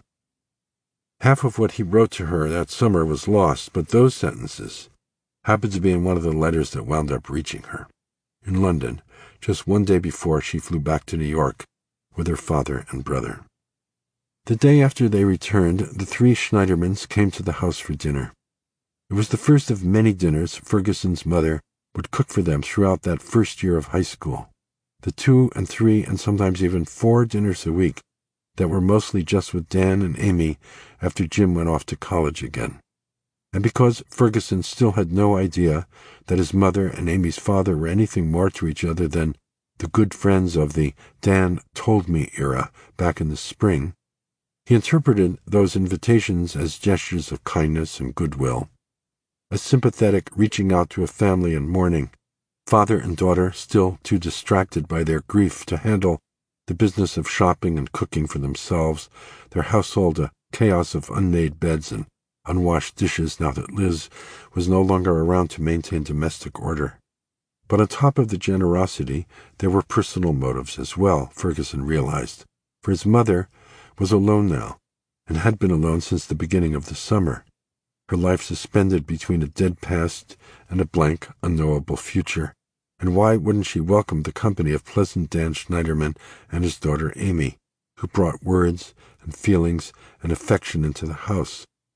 Half of what he wrote to her that summer was lost, but those sentences happened to be in one of the letters that wound up reaching her, in London, just one day before she flew back to New York with her father and brother. The day after they returned, the 3 Schneidermans came to the house for dinner. It was the first of many dinners Ferguson's mother would cook for them throughout that first year of high school, the 2 and 3 and sometimes even 4 dinners a week that were mostly just with Dan and Amy after Jim went off to college again. And because Ferguson still had no idea that his mother and Amy's father were anything more to each other than the good friends of the Dan told me era back in the spring, he interpreted those invitations as gestures of kindness and goodwill, a sympathetic reaching out to a family in mourning, father and daughter still too distracted by their grief to handle the business of shopping and cooking for themselves, their household a chaos of unmade beds and unwashed dishes now that Liz was no longer around to maintain domestic order. But on top of the generosity, there were personal motives as well, Ferguson realized, for his mother was alone now, and had been alone since the beginning of the summer, her life suspended between a dead past and a blank, unknowable future. And why wouldn't she welcome the company of pleasant Dan Schneiderman and his daughter Amy, who brought words and feelings and affection into the house,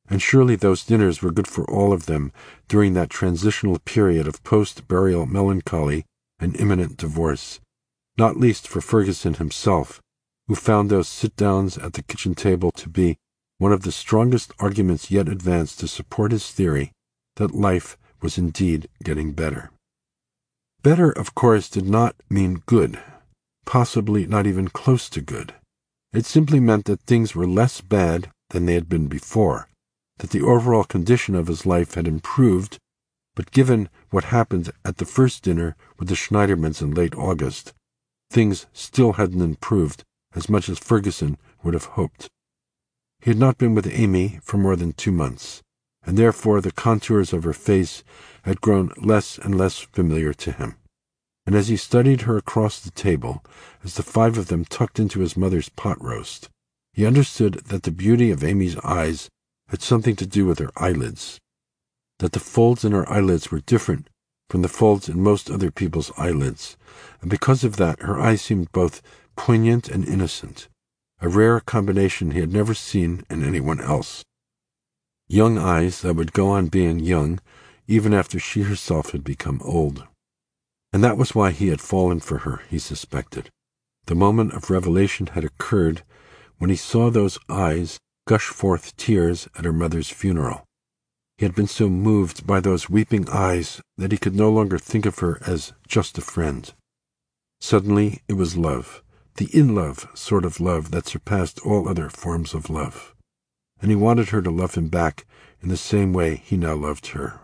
and surely those dinners were good for all of them during that transitional period of post-burial melancholy and imminent divorce, not least for Ferguson himself, who found those sit-downs at the kitchen table to be one of the strongest arguments yet advanced to support his theory that life was indeed getting better. Better, of course, did not mean good, possibly not even close to good. It simply meant that things were less bad than they had been before, that the overall condition of his life had improved, but given what happened at the first dinner with the Schneidermans in late August, things still hadn't improved as much as Ferguson would have hoped. He had not been with Amy for more than 2 months, and therefore the contours of her face had grown less and less familiar to him. And as he studied her across the table, as the 5 of them tucked into his mother's pot roast, he understood that the beauty of Amy's eyes had something to do with her eyelids, that the folds in her eyelids were different from the folds in most other people's eyelids, and because of that her eyes seemed both poignant and innocent, a rare combination he had never seen in anyone else. Young eyes that would go on being young even after she herself had become old. And that was why he had fallen for her, he suspected. The moment of revelation had occurred when he saw those eyes gush forth tears at her mother's funeral. He had been so moved by those weeping eyes that he could no longer think of her as just a friend. Suddenly it was love, the in-love sort of love that surpassed all other forms of love, and he wanted her to love him back in the same way he now loved her.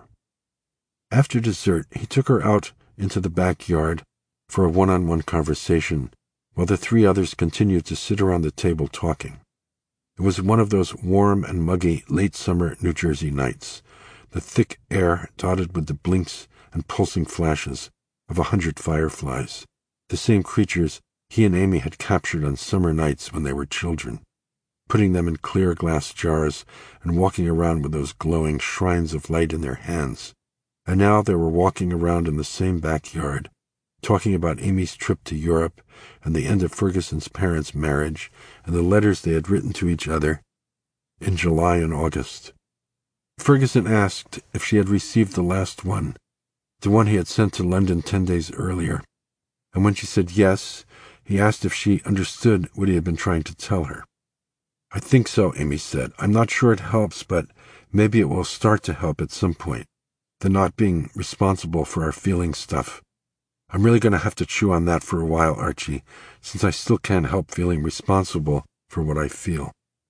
After dessert, he took her out into the backyard for a one-on-one conversation, while the 3 others continued to sit around the table talking. It was one of those warm and muggy late-summer New Jersey nights, the thick air dotted with the blinks and pulsing flashes of 100 fireflies, the same creatures he and Amy had captured on summer nights when they were children, putting them in clear glass jars and walking around with those glowing shrines of light in their hands. And now they were walking around in the same backyard, talking about Amy's trip to Europe and the end of Ferguson's parents' marriage and the letters they had written to each other in July and August. Ferguson asked if she had received the last one, the one he had sent to London 10 days earlier, and when she said yes, he asked if she understood what he had been trying to tell her. "I think so," Amy said. "I'm not sure it helps, but maybe it will start to help at some point. The not being responsible for our feeling stuff. I'm really going to have to chew on that for a while, Archie, since I still can't help feeling responsible for what I feel."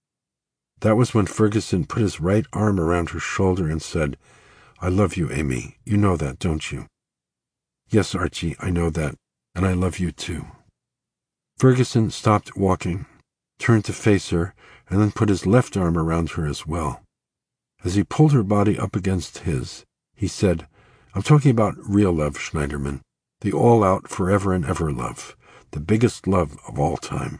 That was when Ferguson put his right arm around her shoulder and said, "I love you, Amy. You know that, don't you?" "Yes, Archie, I know that, and I love you too." Ferguson stopped walking, turned to face her, and then put his left arm around her as well. As he pulled her body up against his, he said, "I'm talking about real love, Schneiderman, the all-out forever and ever love, the biggest love of all time."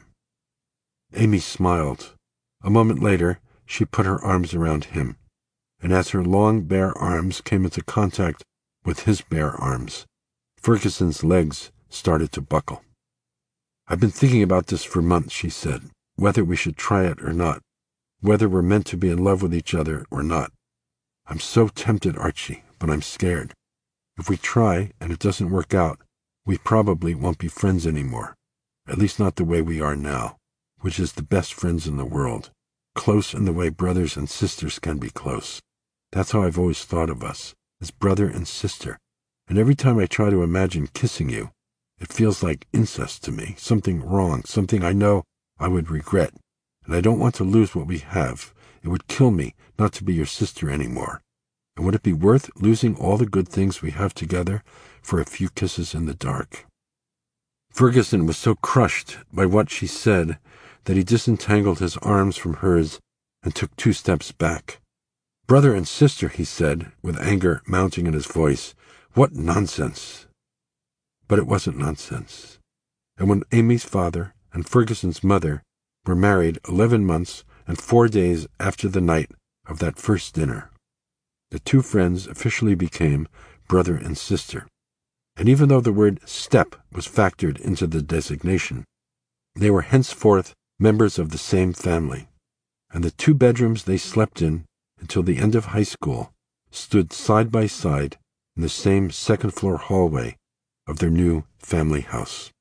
Amy smiled. A moment later, she put her arms around him, and as her long, bare arms came into contact with his bare arms, Ferguson's legs started to buckle. "I've been thinking about this for months," she said, "whether we should try it or not, whether we're meant to be in love with each other or not. I'm so tempted, Archie, but I'm scared. If we try and it doesn't work out, we probably won't be friends anymore, at least not the way we are now, which is the best friends in the world, close in the way brothers and sisters can be close. That's how I've always thought of us, as brother and sister, and every time I try to imagine kissing you, it feels like incest to me, something wrong, something I know I would regret, and I don't want to lose what we have. It would kill me not to be your sister anymore. And would it be worth losing all the good things we have together for a few kisses in the dark?" Ferguson was so crushed by what she said that he disentangled his arms from hers and took 2 steps back. "Brother and sister," he said, with anger mounting in his voice. "What nonsense!" But it wasn't nonsense. And when Amy's father and Ferguson's mother were married 11 months and 4 days after the night of that first dinner, the 2 friends officially became brother and sister. And even though the word step was factored into the designation, they were henceforth members of the same family, and the 2 bedrooms they slept in until the end of high school, stood side by side in the same second-floor hallway of their new family house.